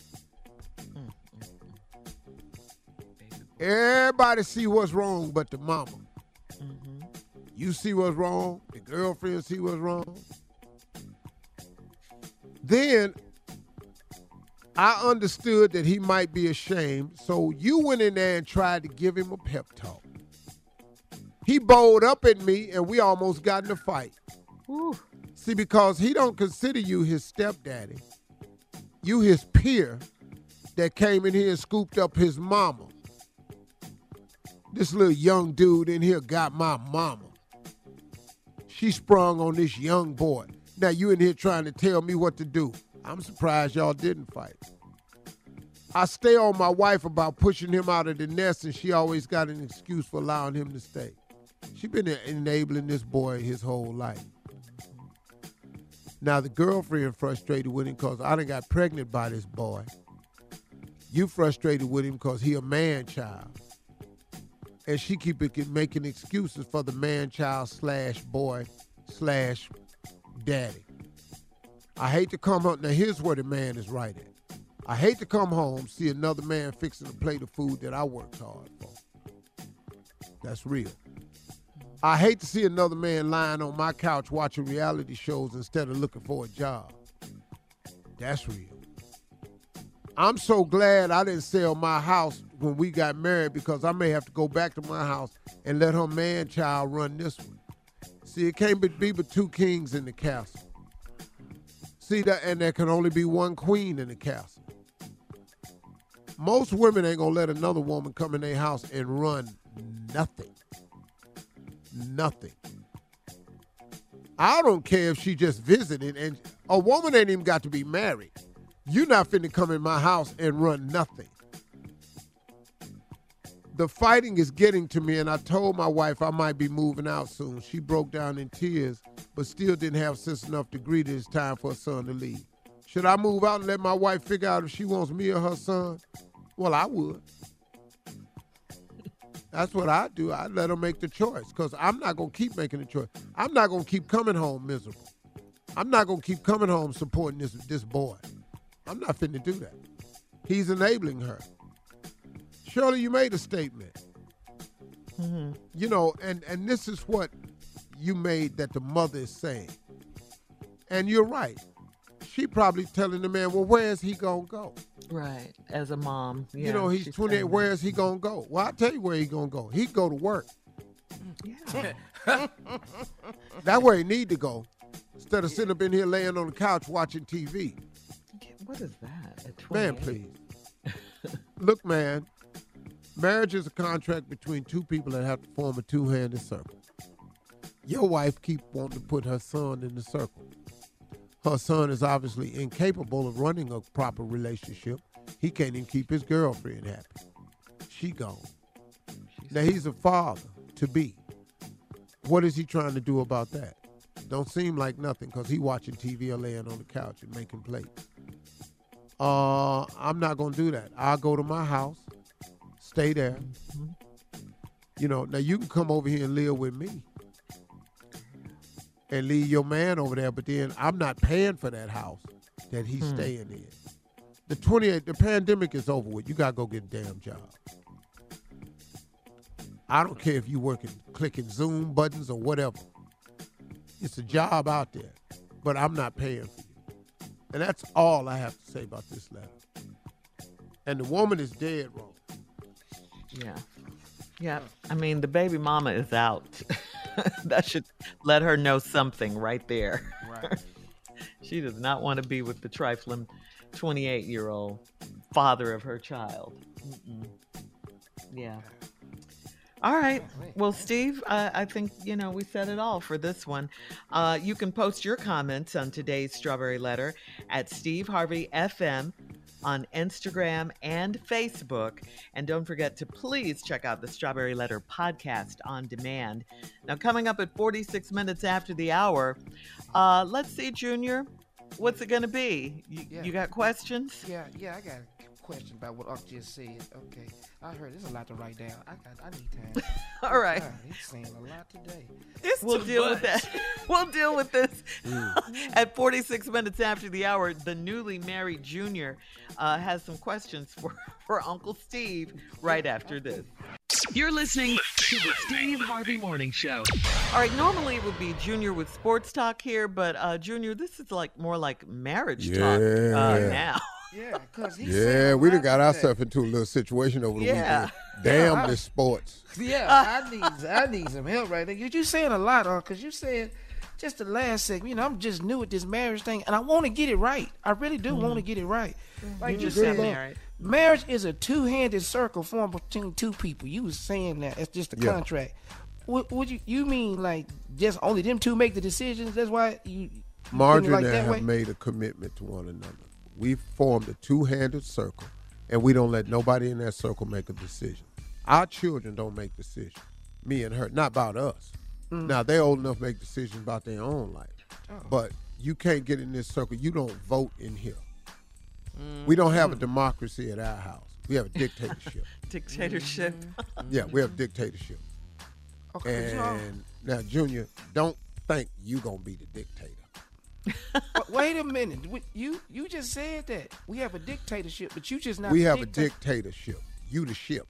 Everybody see what's wrong but the mama. Mm-hmm. You see what's wrong. The girlfriend see what's wrong. Then I understood that he might be ashamed, so you went in there and tried to give him a pep talk. He bowled up at me, and we almost got in a fight. Ooh. See, because he don't consider you his stepdaddy. You his peer that came in here and scooped up his mama. This little young dude in here got my mama. She sprung on this young boy. Now you in here trying to tell me what to do. I'm surprised y'all didn't fight. I stay on my wife about pushing him out of the nest, and she always got an excuse for allowing him to stay. She been enabling this boy his whole life. Now the girlfriend frustrated with him because I done got pregnant by this boy. You frustrated with him because he a man-child. And she keep making excuses for the man-child slash boy slash daddy. I hate to come home. Now here's where the man is right at. I hate to come home, see another man fixing a plate of food that I worked hard for. That's real. I hate to see another man lying on my couch watching reality shows instead of looking for a job. That's real. I'm so glad I didn't sell my house when we got married, because I may have to go back to my house and let her man-child run this one. See, it can't be but two kings in the castle. See that, and there can only be one queen in the castle. Most women ain't gonna let another woman come in their house and run nothing. Nothing. I don't care if she just visited, and a woman ain't even got to be married. You're not finna come in my house and run nothing. The fighting is getting to me, and I told my wife I might be moving out soon. She broke down in tears, but still didn't have sense enough to agree that it's time for her son to leave. Should I move out and let my wife figure out if she wants me or her son? Well, I would. That's what I do. I let her make the choice, because I'm not going to keep making the choice. I'm not going to keep coming home miserable. I'm not going to keep coming home supporting this, this boy. I'm not finna do that. He's enabling her. Shirley, you made a statement. Mm-hmm. You know, and, and this is what you made that the mother is saying. And you're right. She probably telling the man, well, where is he going to go? Right, as a mom. Yeah, you know, he's twenty-eight, where is he going to go? Well, I'll tell you where he's going to go. He'd go to work. Yeah. That's where he need to go, instead of sitting up in here laying on the couch watching T V. What is that? At man, please. Look, man, marriage is a contract between two people that have to form a two-handed circle. Your wife keep wanting to put her son in the circle. Her son is obviously incapable of running a proper relationship. He can't even keep his girlfriend happy. She gone. Now he's a father to be. What is he trying to do about that? Don't seem like nothing, because he watching T V or laying on the couch and making plates. Uh, I'm not going to do that. I'll go to my house, stay there. Mm-hmm. You know, now you can come over here and live with me and leave your man over there, but then I'm not paying for that house that he's hmm. staying in. The twenty-eight, the pandemic is over with. You got to go get a damn job. I don't care if you working, clicking Zoom buttons or whatever. It's a job out there, but I'm not paying for you. And that's all I have to say about this letter. And the woman is dead wrong. Yeah. Yeah. I mean, the baby mama is out. That should let her know something right there. Right. She does not want to be with the trifling twenty-eight-year-old father of her child. Mm-mm. Yeah. All right. Well, Steve, uh, I think, you know, we said it all for this one. Uh, you can post your comments on today's Strawberry Letter at Steve Harvey F M on Instagram and Facebook. And don't forget to please check out the Strawberry Letter podcast on demand. Now, coming up at forty-six minutes after the hour, uh, let's see, Junior, what's it going to be? You, Yeah. you got questions? Yeah, yeah, I got a question about what Unc just said. Okay, I heard there's a lot to write down. I got, I need time. All right. God, he's saying a lot today. We'll deal with that. We'll deal with this at forty-six minutes after the hour. The newly married Junior uh, has some questions for, for Uncle Steve right after this. You're listening to the Steve Harvey Morning Show. All right, normally it would be Junior with sports talk here, but uh, Junior, this is like more like marriage talk uh, now. Yeah, because he's Yeah, we done got ourselves into a little situation over the Yeah. weekend. Damn Yeah, I- this sports. Yeah, I need I need some help right there. You you saying a lot, Unc, because you said just the last segment, you know, I'm just new at this marriage thing, and I want to get it right. I really do want to get it right. Like You you just said, got married. marriage is a two-handed circle formed between two people. You was saying that. It's just a Yeah. contract. What would you you mean like just only them two make the decisions? That's why you, you Marjorie like and I that have way? made a commitment to one another. We've formed a two-handed circle, and we don't let nobody in that circle make a decision. Our children don't make decisions. Me and her, not about us. Mm. Now, they're old enough to make decisions about their own life. Oh. But you can't get in this circle. You don't vote in here. We don't have a democracy at our house. We have a dictatorship. Dictatorship. Yeah, we have dictatorship. Okay, so- And now, Junior, don't think you going to be the dictator. But wait a minute. We- You you just said that we have a dictatorship, but you just not. We the have a dictator. dictatorship. You the ship.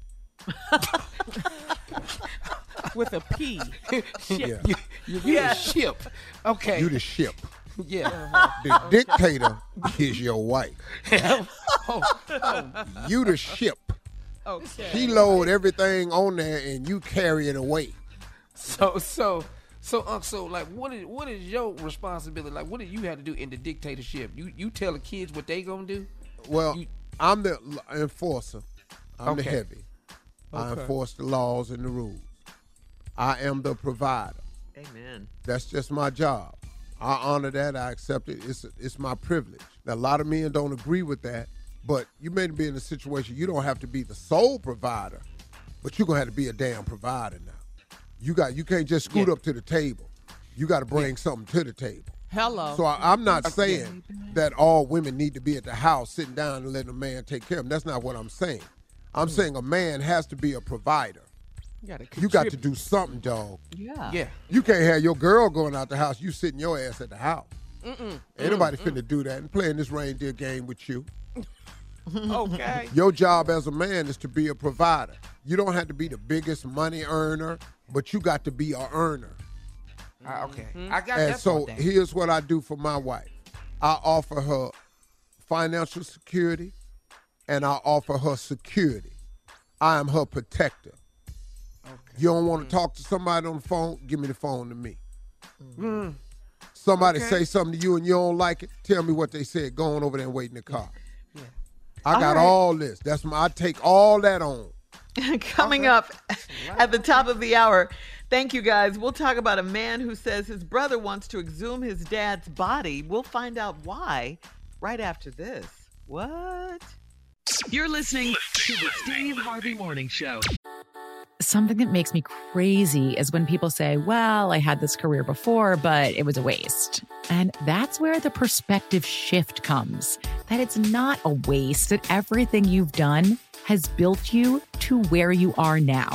With a P. Ship. Yeah. You, you, you Yeah. the ship. Okay. You the ship. Yeah. The dictator is your wife. oh, oh. You the ship. Okay. She load everything on there and you carry it away. So so so Unc, so like what is what is your responsibility? Like what do you have to do in the dictatorship? You you tell the kids what they gonna do? Well, You- I'm the l- enforcer. I'm the Okay. heavy. I Okay. enforce the laws and the rules. I am the provider. Amen. That's just my job. I honor that. I accept it. It's it's my privilege. Now, a lot of men don't agree with that, but you may be in a situation you don't have to be the sole provider, but you're gonna have to be a damn provider now. You got you can't just scoot Yeah. up to the table. You got to bring something to the table. Hello. So I, I'm not saying that all women need to be at the house sitting down and letting a man take care of them. That's not what I'm saying. I'm saying a man has to be a provider. You gotta You got to contribute. do something, dog. Yeah. Yeah. You can't have your girl going out the house, you sitting your ass at the house. Mm-mm. Ain't nobody finna do that and playing this reindeer game with you. Okay. Your job as a man is to be a provider. You don't have to be the biggest money earner, but you got to be a earner. Uh, okay. I got And that so part down. here's what I do for my wife. I offer her financial security and I offer her security. I am her protector. You don't want to talk to somebody on the phone? Give me the phone to me. Mm. Somebody Okay. say something to you and you don't like it, tell me what they said. Go on over there and wait in the car. Yeah. I All got right. all this. That's my I take all that on. Coming up at the top of the hour, thank you guys. We'll talk about a man who says his brother wants to exhume his dad's body. We'll find out why right after this. What? You're listening to the Steve Harvey Morning Show. Something that makes me crazy is when people say, well, I had this career before, but it was a waste. And that's where the perspective shift comes, that it's not a waste, that everything you've done has built you to where you are now.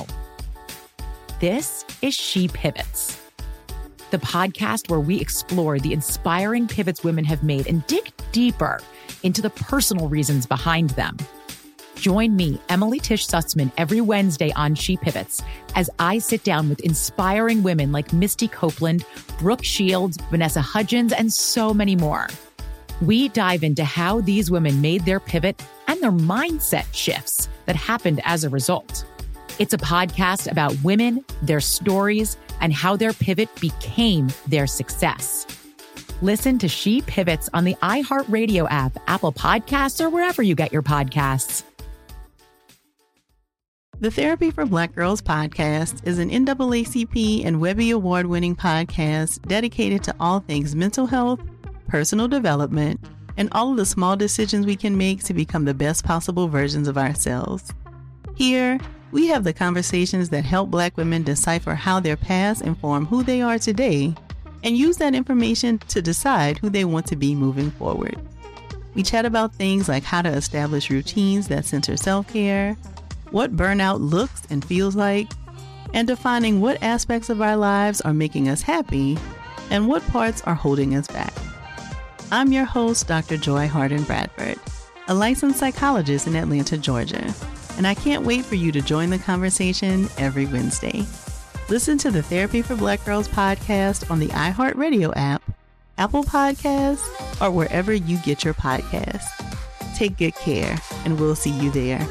This is She Pivots, the podcast where we explore the inspiring pivots women have made and dig deeper into the personal reasons behind them. Join me, Emily Tish Sussman, every Wednesday on She Pivots as I sit down with inspiring women like Misty Copeland, Brooke Shields, Vanessa Hudgens, and so many more. We dive into how these women made their pivot and their mindset shifts that happened as a result. It's a podcast about women, their stories, and how their pivot became their success. Listen to She Pivots on the iHeartRadio app, Apple Podcasts, or wherever you get your podcasts. The Therapy for Black Girls podcast is an N double A C P and Webby Award-winning podcast dedicated to all things mental health, personal development, and all of the small decisions we can make to become the best possible versions of ourselves. Here, we have the conversations that help Black women decipher how their past inform who they are today and use that information to decide who they want to be moving forward. We chat about things like how to establish routines that center self-care, what burnout looks and feels like, and defining what aspects of our lives are making us happy and what parts are holding us back. I'm your host, Doctor Joy Harden Bradford, a licensed psychologist in Atlanta, Georgia, and I can't wait for you to join the conversation every Wednesday. Listen to the Therapy for Black Girls podcast on the iHeartRadio app, Apple Podcasts, or wherever you get your podcasts. Take good care, and we'll see you there.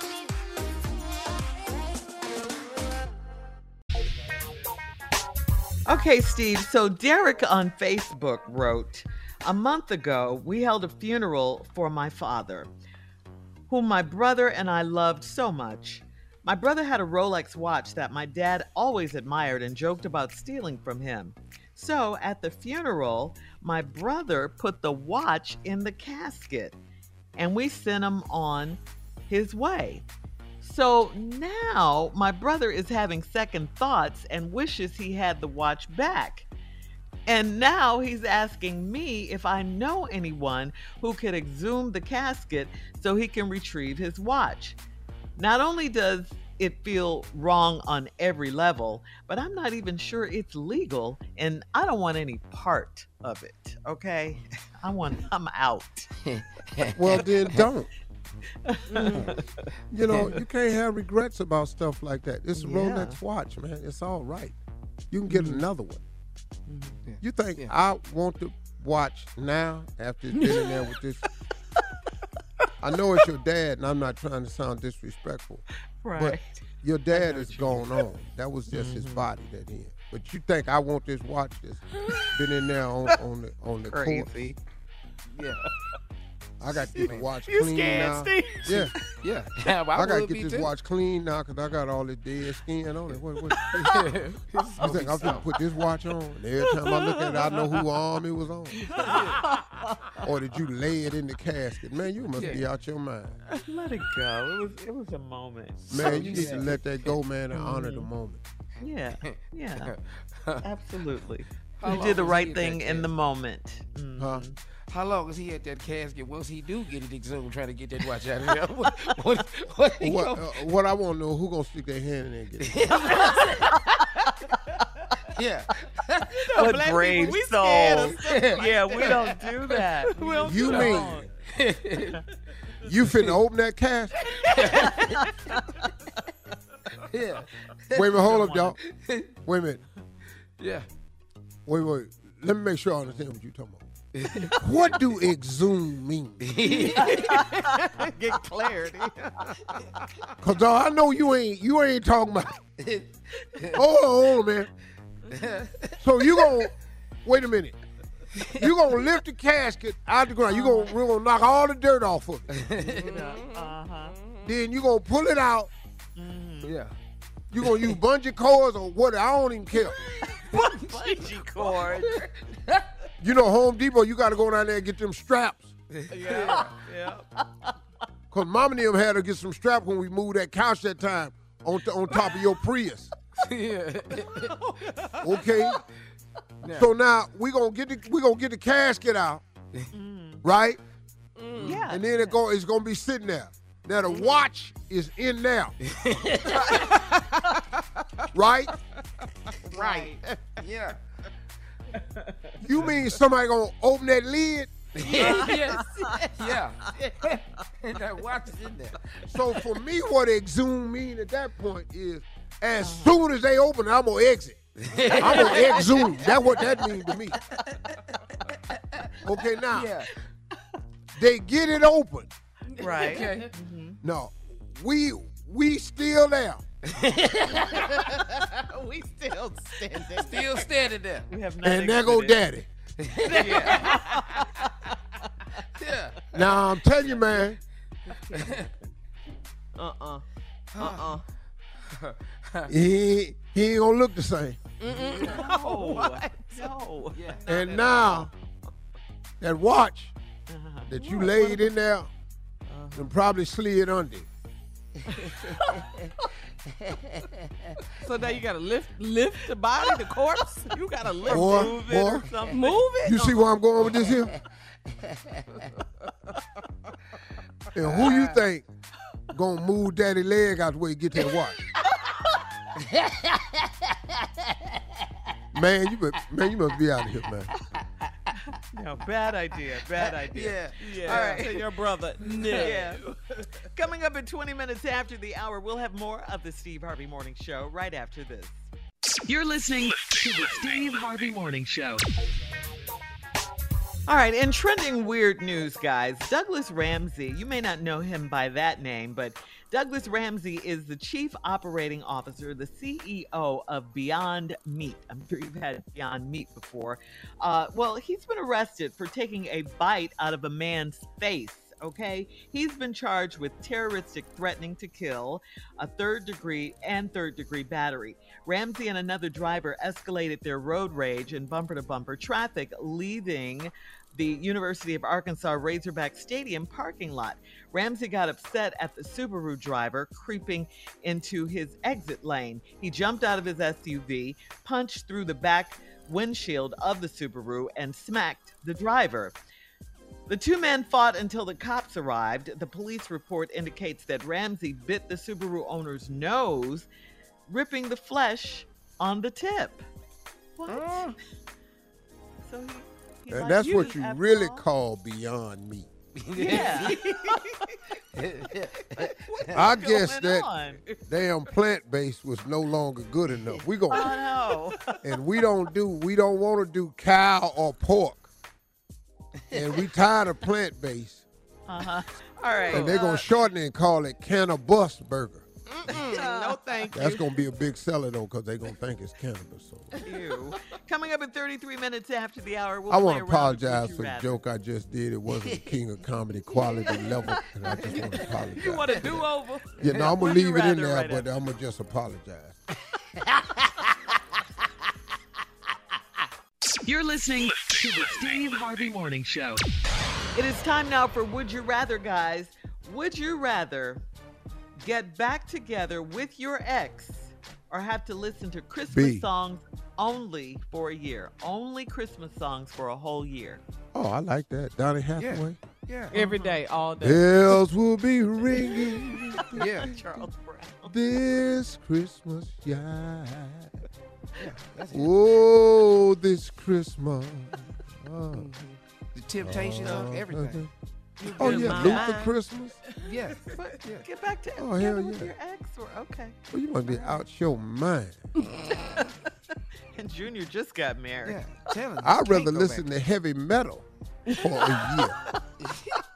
Okay, Steve, so Derek on Facebook wrote, a month ago, we held a funeral for my father, whom my brother and I loved so much. My brother had a Rolex watch that my dad always admired and joked about stealing from him. So at the funeral, my brother put the watch in the casket and we sent him on his way. So now my brother is having second thoughts and wishes he had the watch back. And now he's asking me if I know anyone who could exhume the casket so he can retrieve his watch. Not only does it feel wrong on every level, but I'm not even sure it's legal, and I don't want any part of it, okay? I want, I'm out. Well, then don't. Mm. You know, you can't have regrets about stuff like that. It's a Yeah. Rolex watch, man. It's all right. You can get Mm. another one. Mm. You think I want to watch now after it's been in there with this? I know it's your dad, and I'm not trying to sound disrespectful. Right. But your dad is gone on. That was just his body that he had. But you think I want this watch that's been in there on, on the on the Crazy. court? Yeah. I got to get the watch You clean scared, now. Steve? Yeah. Yeah. I, I got to would get be this too. watch clean now because I got all this dead skin on it. What, what, Yeah. you think I'm going to put this watch on? And every time I look at it, I know whose arm it was on. Or did you lay it in the casket? Man, you must be out your mind. Let it go. It was it was a moment. Man, you need to let that go, man, and honor the moment. Yeah, yeah, absolutely. How You long did the was right he at thing that in the casket? moment. Mhm. Huh? How long is he at that casket once he do get it exhumed trying to get that watch out of there? What, what, what, he What, gonna- uh, what I want to know, who going to stick their hand in there and get it? Yeah. What black brave people, we scared of soul. stuff like Yeah, that. we don't do that. We don't You do mean that. you finna open that casket? Yeah. Wait a minute, hold up, y'all. Wait a minute. Yeah. Wait, wait. Let me make sure I understand what you're talking about. What do exhume mean? Get clarity. Cause dawg, I know you ain't you ain't talking about. Hold on, hold on, man. So you gonna wait a minute. You gonna lift the casket out the ground. You gonna we're gonna knock all the dirt off of it. Uh-huh. Then you gonna pull it out. Yeah. You gonna use bungee cords or what? I don't even care. Bungee cord. You know, Home Depot, you got to go down there and get them straps. Yeah, yeah. Cause Mama and them had to get some straps when we moved that couch that time on t- on top of your Prius. Yeah. Okay. So now we gonna get the we gonna get the casket out, right? Yeah. And then it go it's gonna be sitting there. Now the watch is in there, right? Right. Yeah. You mean somebody gonna open that lid? Yes. Yeah. That watch is in there. So for me, what exhume mean at that point is, as soon as they open it, I'm gonna exit. I'm gonna exhume. That's what that means to me. Okay, now Yeah. they get it open. Right. Okay. No, we we still there. We still standing. Still standing there. We have nothing And there go daddy. Yeah. Yeah. Now I'm telling you, man, Uh-uh. Uh-uh. he, ain't, he ain't gonna look the same. No. What? No. Yeah. And now, that watch Uh-huh. that you laid in there and probably slid under. So now you gotta lift lift the body, the corpse. You gotta lift Boy, it, move boy. it or something. Move it. You see where I'm going with this here? And who you think gonna move daddy leg out the way you get that watch? Man, you must, man, you must be out of here, man. No, bad idea. Bad idea. Yeah. All right. To your brother. No. Yeah. Coming up in twenty minutes after the hour, we'll have more of the Steve Harvey Morning Show right after this. You're listening to the Steve Harvey Morning Show. All right, in trending weird news, guys, Douglas Ramsey, you may not know him by that name, but Douglas Ramsey is the chief operating officer, the C E O of Beyond Meat. I'm sure you've had Beyond Meat before. Uh, well, he's been arrested for taking a bite out of a man's face. Okay, he's been charged with terroristic threatening to kill, a third degree and third degree battery. Ramsey and another driver escalated their road rage and bumper to bumper traffic, leaving the University of Arkansas Razorback Stadium parking lot. Ramsey got upset at the Subaru driver creeping into his exit lane. He jumped out of his S U V, punched through the back windshield of the Subaru, and smacked the driver. The two men fought until the cops arrived. The police report indicates that Ramsey bit the Subaru owner's nose, ripping the flesh on the tip. What? Uh. So he, he And like that's you what you after really all? call Beyond Meat. Yeah. I guess going that on? damn plant-based was no longer good enough. We gonna Oh no. and we don't do we don't want to do cow or pork. And we tired of plant-based. Uh-huh. All right. And they're gonna shorten it and call it cannabis burger. No, thank you. That's gonna be a big seller though, because they're gonna think it's cannabis. So. Ew. Coming up in thirty-three minutes after the hour, we'll I play want to around with apologize Would You for the Rather. joke I just did. It wasn't the king of comedy quality level, and I just want to apologize. You want to do over? Yeah, no, I'm gonna Would you leave it in rather there, right but I'm gonna just apologize. You're listening to the Steve Harvey Morning Show. It is time now for Would You Rather, guys. Would you rather get back together with your ex or have to listen to Christmas B. songs only for a year? Only Christmas songs for a whole year. Oh, I like that. Donny Hathaway. Yeah. Every day, all day. Bells will be ringing Yeah. Charles Brown. this Christmas, yeah. Yeah, that's it. Oh, this Christmas. Oh. The temptation of everything. Oh, good yeah, mind. Luther Christmas. Yeah. But Yeah. get back to Oh, together hell with yeah. your ex. Or, okay. Well, you must be out your mind. And Junior just got married. Yeah. Tell him. I'd Can't rather go listen back. to heavy metal for a year.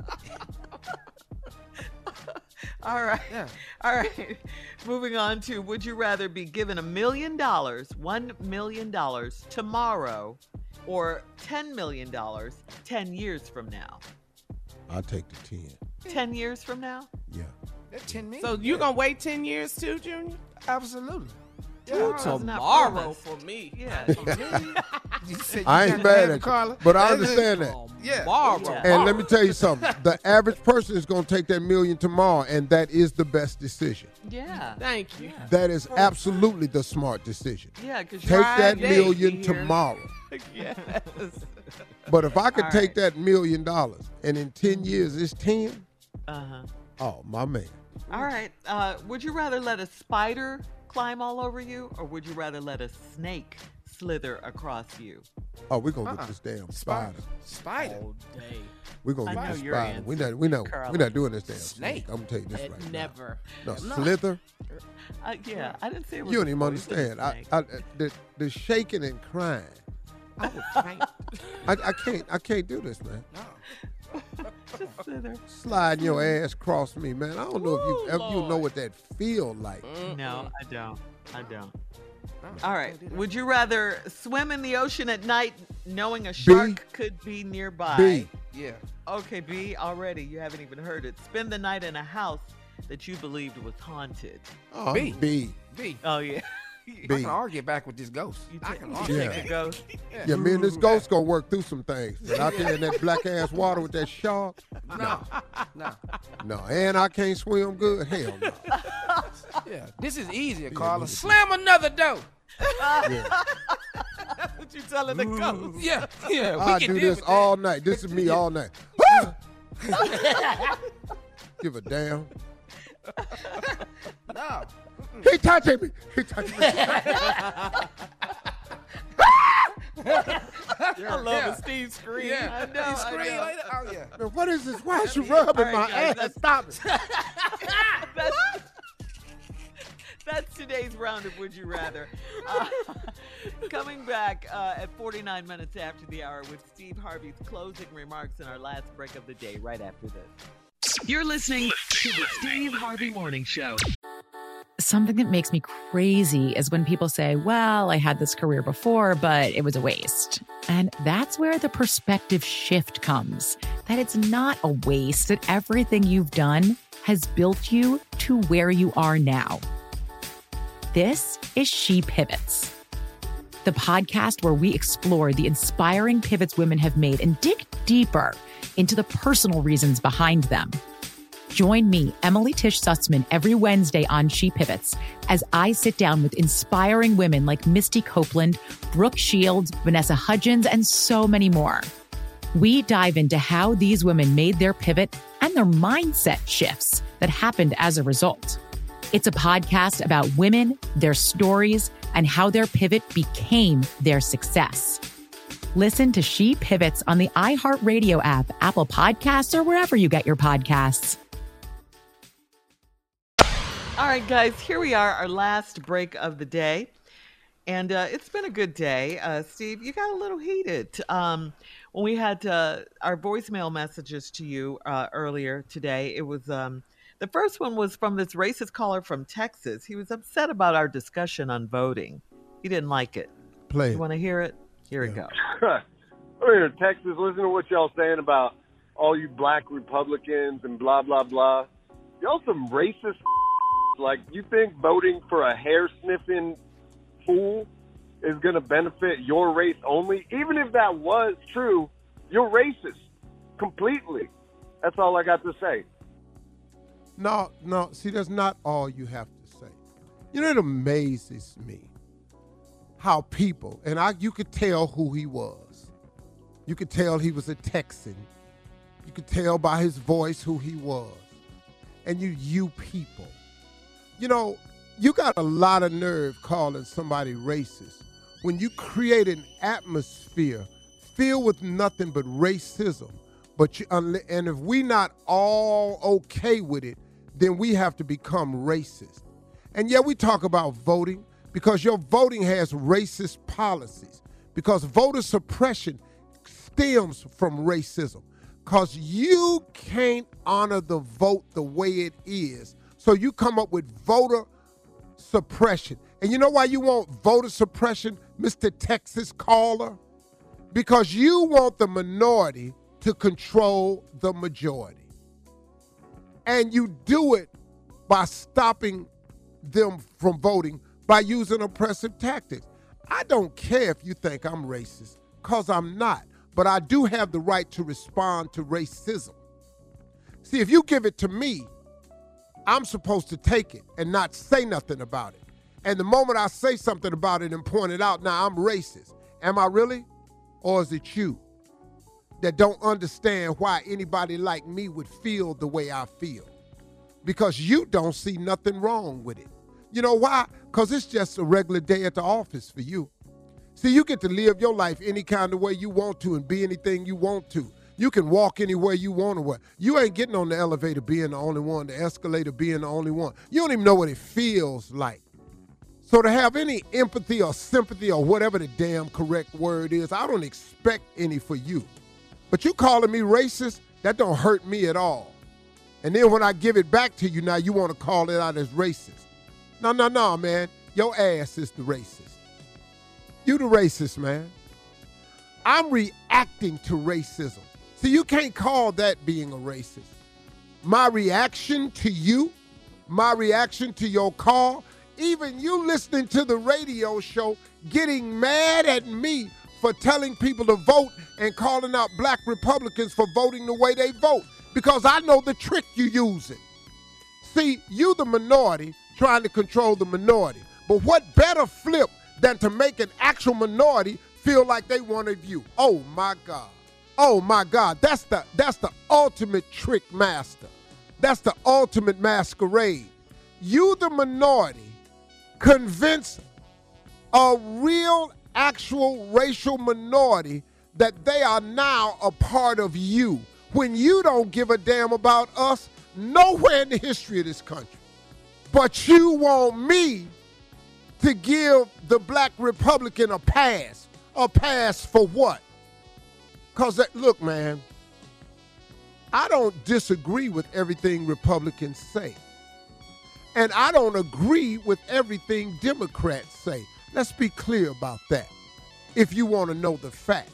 All right. Yeah. All right. Moving on to would you rather be given a million dollars, one million dollars tomorrow, or ten million dollars ten years from now? I'll take the ten. ten years from now? Yeah. That ten million. So you gonna wait ten years too, Junior? Absolutely. Tomorrow Ooh, is not tomorrow promised. for me. Yeah. You said you I got ain't to mad have at it, Carla. you, but I That's understand it. that. Yeah. Tomorrow. Yeah. And let me tell you something. The average person is going to take that million tomorrow, and that is the best decision. Yeah. Thank you. That is absolutely the smart decision. Yeah, because Take that million tomorrow. Yes. But if I could All take right. that million dollars, and in ten years it's ten, Uh-huh. oh, my man. All right. Uh, would you rather let a spider climb all over you, or would you rather let a snake slither across you? Oh, we're going to Uh-uh. get this damn Spider. spider. Spider. All day. We're going I to know get this your spider. We answer, not, we not, Carla. we're not doing this damn Snake. snake. I'm going to tell you this It right never. now. No, No. slither. Uh, yeah, I didn't say it was You don't a even poisonous understand. I, snake. I, the, the shaking and crying. I would faint. I, I can't. I can't do this, man. No. Just slither. Sliding your ass across me, man. I don't know if you Ooh, ever you know Lord. what that feel like. No, I don't. I don't. Uh-uh. All right. Can't do that. Would you rather swim in the ocean at night knowing a shark could be nearby? B. Yeah. Okay, B, already. You haven't even heard it. Spend the night in a house that you believed was haunted? Oh, B. B. B. Oh, yeah. I can argue back with this ghost. You I take, can you argue. take the ghost? Yeah. Yeah, me and this ghost gonna work through some things. And out there in that black ass water with that shark. No, no. No, and I can't swim good. Hell no. Yeah, this is easier, Carla. Slam another door. Yeah. That's what you telling the ghost. Yeah, yeah. We I can do deal this with all night. This is me all night. Give a damn. No. He touching me. He touching me. I love Yeah. the Steve scream. Yeah. I know. He I scream know. like that. Oh, yeah. Man, what is this? Why is you rubbing All my right, guys, ass? that's- Stop it. That's, that's today's round of Would You Rather. Uh, coming back uh, at forty-nine minutes after the hour with Steve Harvey's closing remarks in our last break of the day right after this. You're listening to the Steve Harvey Morning Show. Something that makes me crazy is when people say, well, I had this career before, but it was a waste. And that's where the perspective shift comes, that it's not a waste, that everything you've done has built you to where you are now. This is She Pivots, the podcast where we explore the inspiring pivots women have made and dig deeper into the personal reasons behind them. Join me, Emily Tish Sussman, every Wednesday on She Pivots as I sit down with inspiring women like Misty Copeland, Brooke Shields, Vanessa Hudgens, and so many more. We dive into how these women made their pivot and their mindset shifts that happened as a result. It's a podcast about women, their stories, and how their pivot became their success. Listen to She Pivots on the iHeartRadio app, Apple Podcasts, or wherever you get your podcasts. All right, guys, here we are, our last break of the day. And uh, it's been a good day. Uh, Steve, you got a little heated. Um, when we had uh, our voicemail messages to you uh, earlier today, it was um, the first one was from this racist caller from Texas. He was upset about our discussion on voting. He didn't like it. Play You it. want to hear it? Here it goes. I'm here in Texas. Listen to what y'all saying about all you black Republicans and blah, blah, blah. Y'all some racist. Like, you think voting for a hair-sniffing fool is going to benefit your race only? Even if that was true, you're racist completely. That's all I got to say. No, no. See, that's not all you have to say. You know, it amazes me how people, and I, you could tell who he was. You could tell he was a Texan. You could tell by his voice who he was. And you, you people. You know, you got a lot of nerve calling somebody racist when you create an atmosphere filled with nothing but racism. But you, and if we not all okay with it, then we have to become racist. And yeah, we talk about voting because your voting has racist policies, because voter suppression stems from racism, because you can't honor the vote the way it is. So you come up with voter suppression. And you know why you want voter suppression, Mister Texas caller? Because you want the minority to control the majority. And you do it by stopping them from voting by using oppressive tactics. I don't care if you think I'm racist, because I'm not. But I do have the right to respond to racism. See, if you give it to me, I'm supposed to take it and not say nothing about it. And the moment I say something about it and point it out, now I'm racist. Am I really? Or is it you that don't understand why anybody like me would feel the way I feel? Because you don't see nothing wrong with it. You know why? Because it's just a regular day at the office for you. See, you get to live your life any kind of way you want to and be anything you want to. You can walk anywhere you want to walk. You ain't getting on the elevator being the only one, the escalator being the only one. You don't even know what it feels like. So to have any empathy or sympathy or whatever the damn correct word is, I don't expect any for you. But you calling me racist, that don't hurt me at all. And then when I give it back to you, now you want to call it out as racist. No, no, no, man. Your ass is the racist. You the racist, man. I'm reacting to racism. See, you can't call that being a racist. My reaction to you my reaction to your call, even you listening to the radio show, getting mad at me for telling people to vote and calling out black Republicans for voting the way they vote, because I know the trick you're using. See, you the minority trying to control the minority. But what better flip than to make an actual minority feel like they one of you? Oh, my God. Oh, my God. That's the, that's the ultimate trick master. That's the ultimate masquerade. You, the minority, convince a real, actual racial minority that they are now a part of you when you don't give a damn about us nowhere in the history of this country. But you want me to give the black Republican a pass. A pass for what? Because, look, man, I don't disagree with everything Republicans say. And I don't agree with everything Democrats say. Let's be clear about that, if you want to know the fact.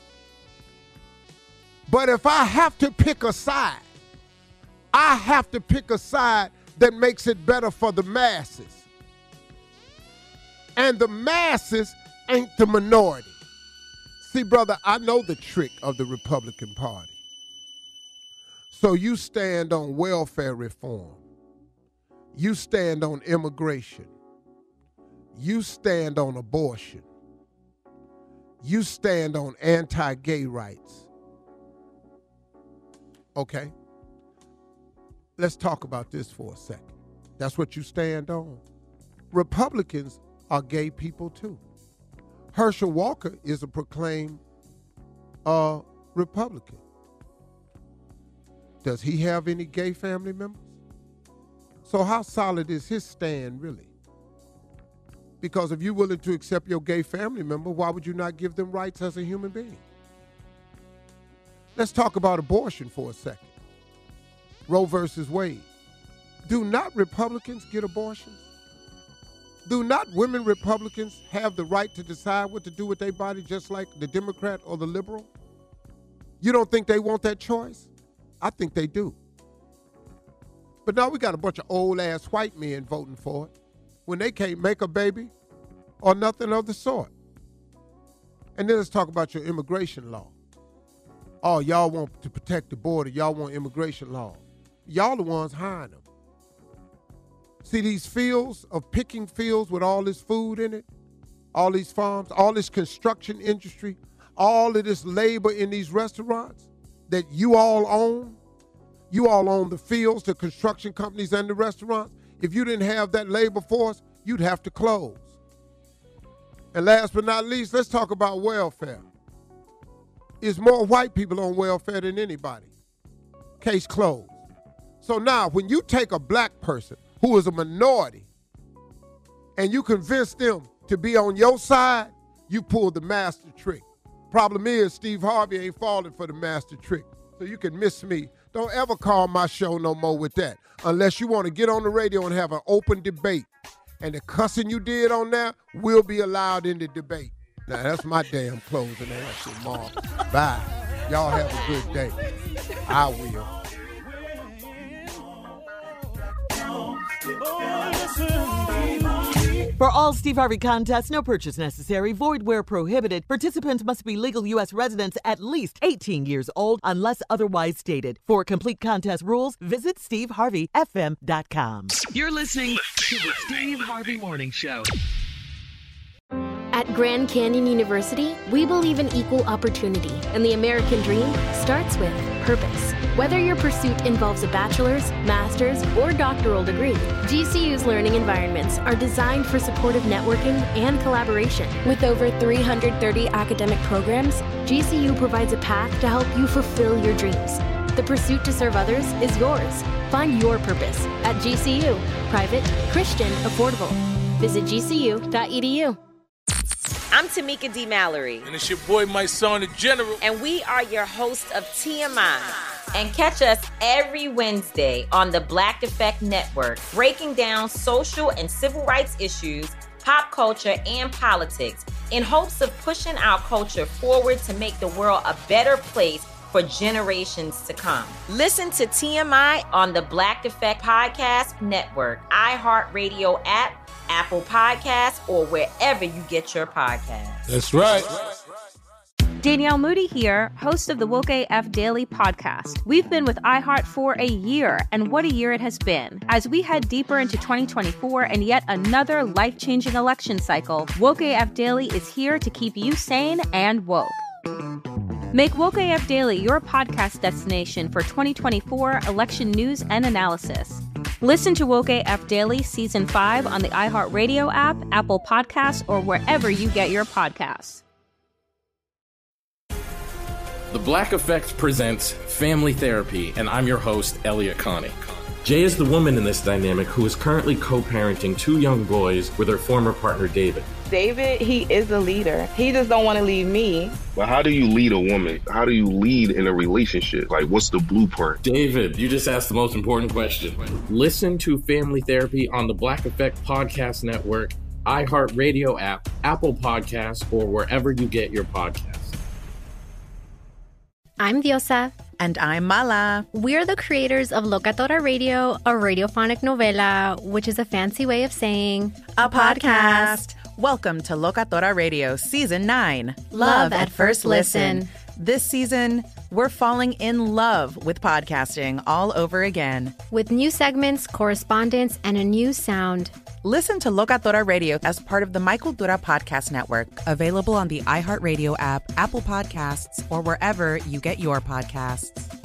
But if I have to pick a side, I have to pick a side that makes it better for the masses. And the masses ain't the minority. See, brother, I know the trick of the Republican Party. So you stand on welfare reform. You stand on immigration. You stand on abortion. You stand on anti-gay rights. Okay? Let's talk about this for a second. That's what you stand on. Republicans are gay people too. Herschel Walker is a proclaimed uh, Republican. Does he have any gay family members? So how solid is his stand really? Because if you're willing to accept your gay family member, why would you not give them rights as a human being? Let's talk about abortion for a second. Roe versus Wade. Do not Republicans get abortions? Do not women Republicans have the right to decide what to do with their body just like the Democrat or the liberal? You don't think they want that choice? I think they do. But now we got a bunch of old-ass white men voting for it when they can't make a baby or nothing of the sort. And then let's talk about your immigration law. Oh, y'all want to protect the border. Y'all want immigration law. Y'all the ones hiring them. See these fields of picking fields with all this food in it, all these farms, all this construction industry, all of this labor in these restaurants that you all own. You all own the fields, the construction companies, and the restaurants. If you didn't have that labor force, you'd have to close. And last but not least, let's talk about welfare. There's more white people on welfare than anybody. Case closed. So now, when you take a black person who is a minority and you convince them to be on your side, you pull the master trick. Problem is, Steve Harvey ain't falling for the master trick. So you can miss me. Don't ever call my show no more with that unless you want to get on the radio and have an open debate. And the cussing you did on there will be allowed in the debate. Now, that's my damn closing answer, Mom. Bye. Y'all have a good day. I will. For all Steve Harvey contests, no purchase necessary, void where prohibited. Participants must be legal U S residents at least eighteen years old unless otherwise stated. For complete contest rules, visit steve harvey f m dot com. You're listening to the Steve Harvey Morning Show. At Grand Canyon University, we believe in equal opportunity, and the American dream starts with purpose. Whether your pursuit involves a bachelor's, master's, or doctoral degree, G C U's learning environments are designed for supportive networking and collaboration. With over three hundred thirty academic programs, G C U provides a path to help you fulfill your dreams. The pursuit to serve others is yours. Find your purpose at G C U. Private, Christian, affordable. Visit g c u dot e d u. I'm Tamika D. Mallory. And it's your boy, my son, the General. And we are your hosts of T M I. And catch us every Wednesday on the Black Effect Network, breaking down social and civil rights issues, pop culture, and politics in hopes of pushing our culture forward to make the world a better place for generations to come. Listen to T M I on the Black Effect Podcast Network, iHeartRadio app, Apple Podcasts, or wherever you get your podcasts. That's right. Danielle Moody here, host of the Woke A F Daily podcast. We've been with iHeart for a year, and what a year it has been. As we head deeper into twenty twenty-four and yet another life-changing election cycle, Woke A F Daily is here to keep you sane and woke. Make Woke A F Daily your podcast destination for twenty twenty-four election news and analysis. Listen to Woke A F Daily Season five on the iHeartRadio app, Apple Podcasts, or wherever you get your podcasts. The Black Effect presents Family Therapy, and I'm your host, Elliot Connie. Jay is the woman in this dynamic who is currently co-parenting two young boys with her former partner, David. David, he is a leader. He just don't want to leave me. But how do you lead a woman? How do you lead in a relationship? Like, what's the blueprint? David, you just asked the most important question. Listen to Family Therapy on the Black Effect Podcast Network, iHeartRadio app, Apple Podcasts, or wherever you get your podcasts. I'm Diosa. And I'm Mala. We're the creators of Locatora Radio, a radiophonic novela, which is a fancy way of saying a podcast. Welcome to Locatora Radio Season nine. Love at First Listen. This season, we're falling in love with podcasting all over again. With new segments, correspondence, and a new sound. Listen to Locatora Radio as part of the My Cultura Podcast Network, available on the iHeartRadio app, Apple Podcasts, or wherever you get your podcasts.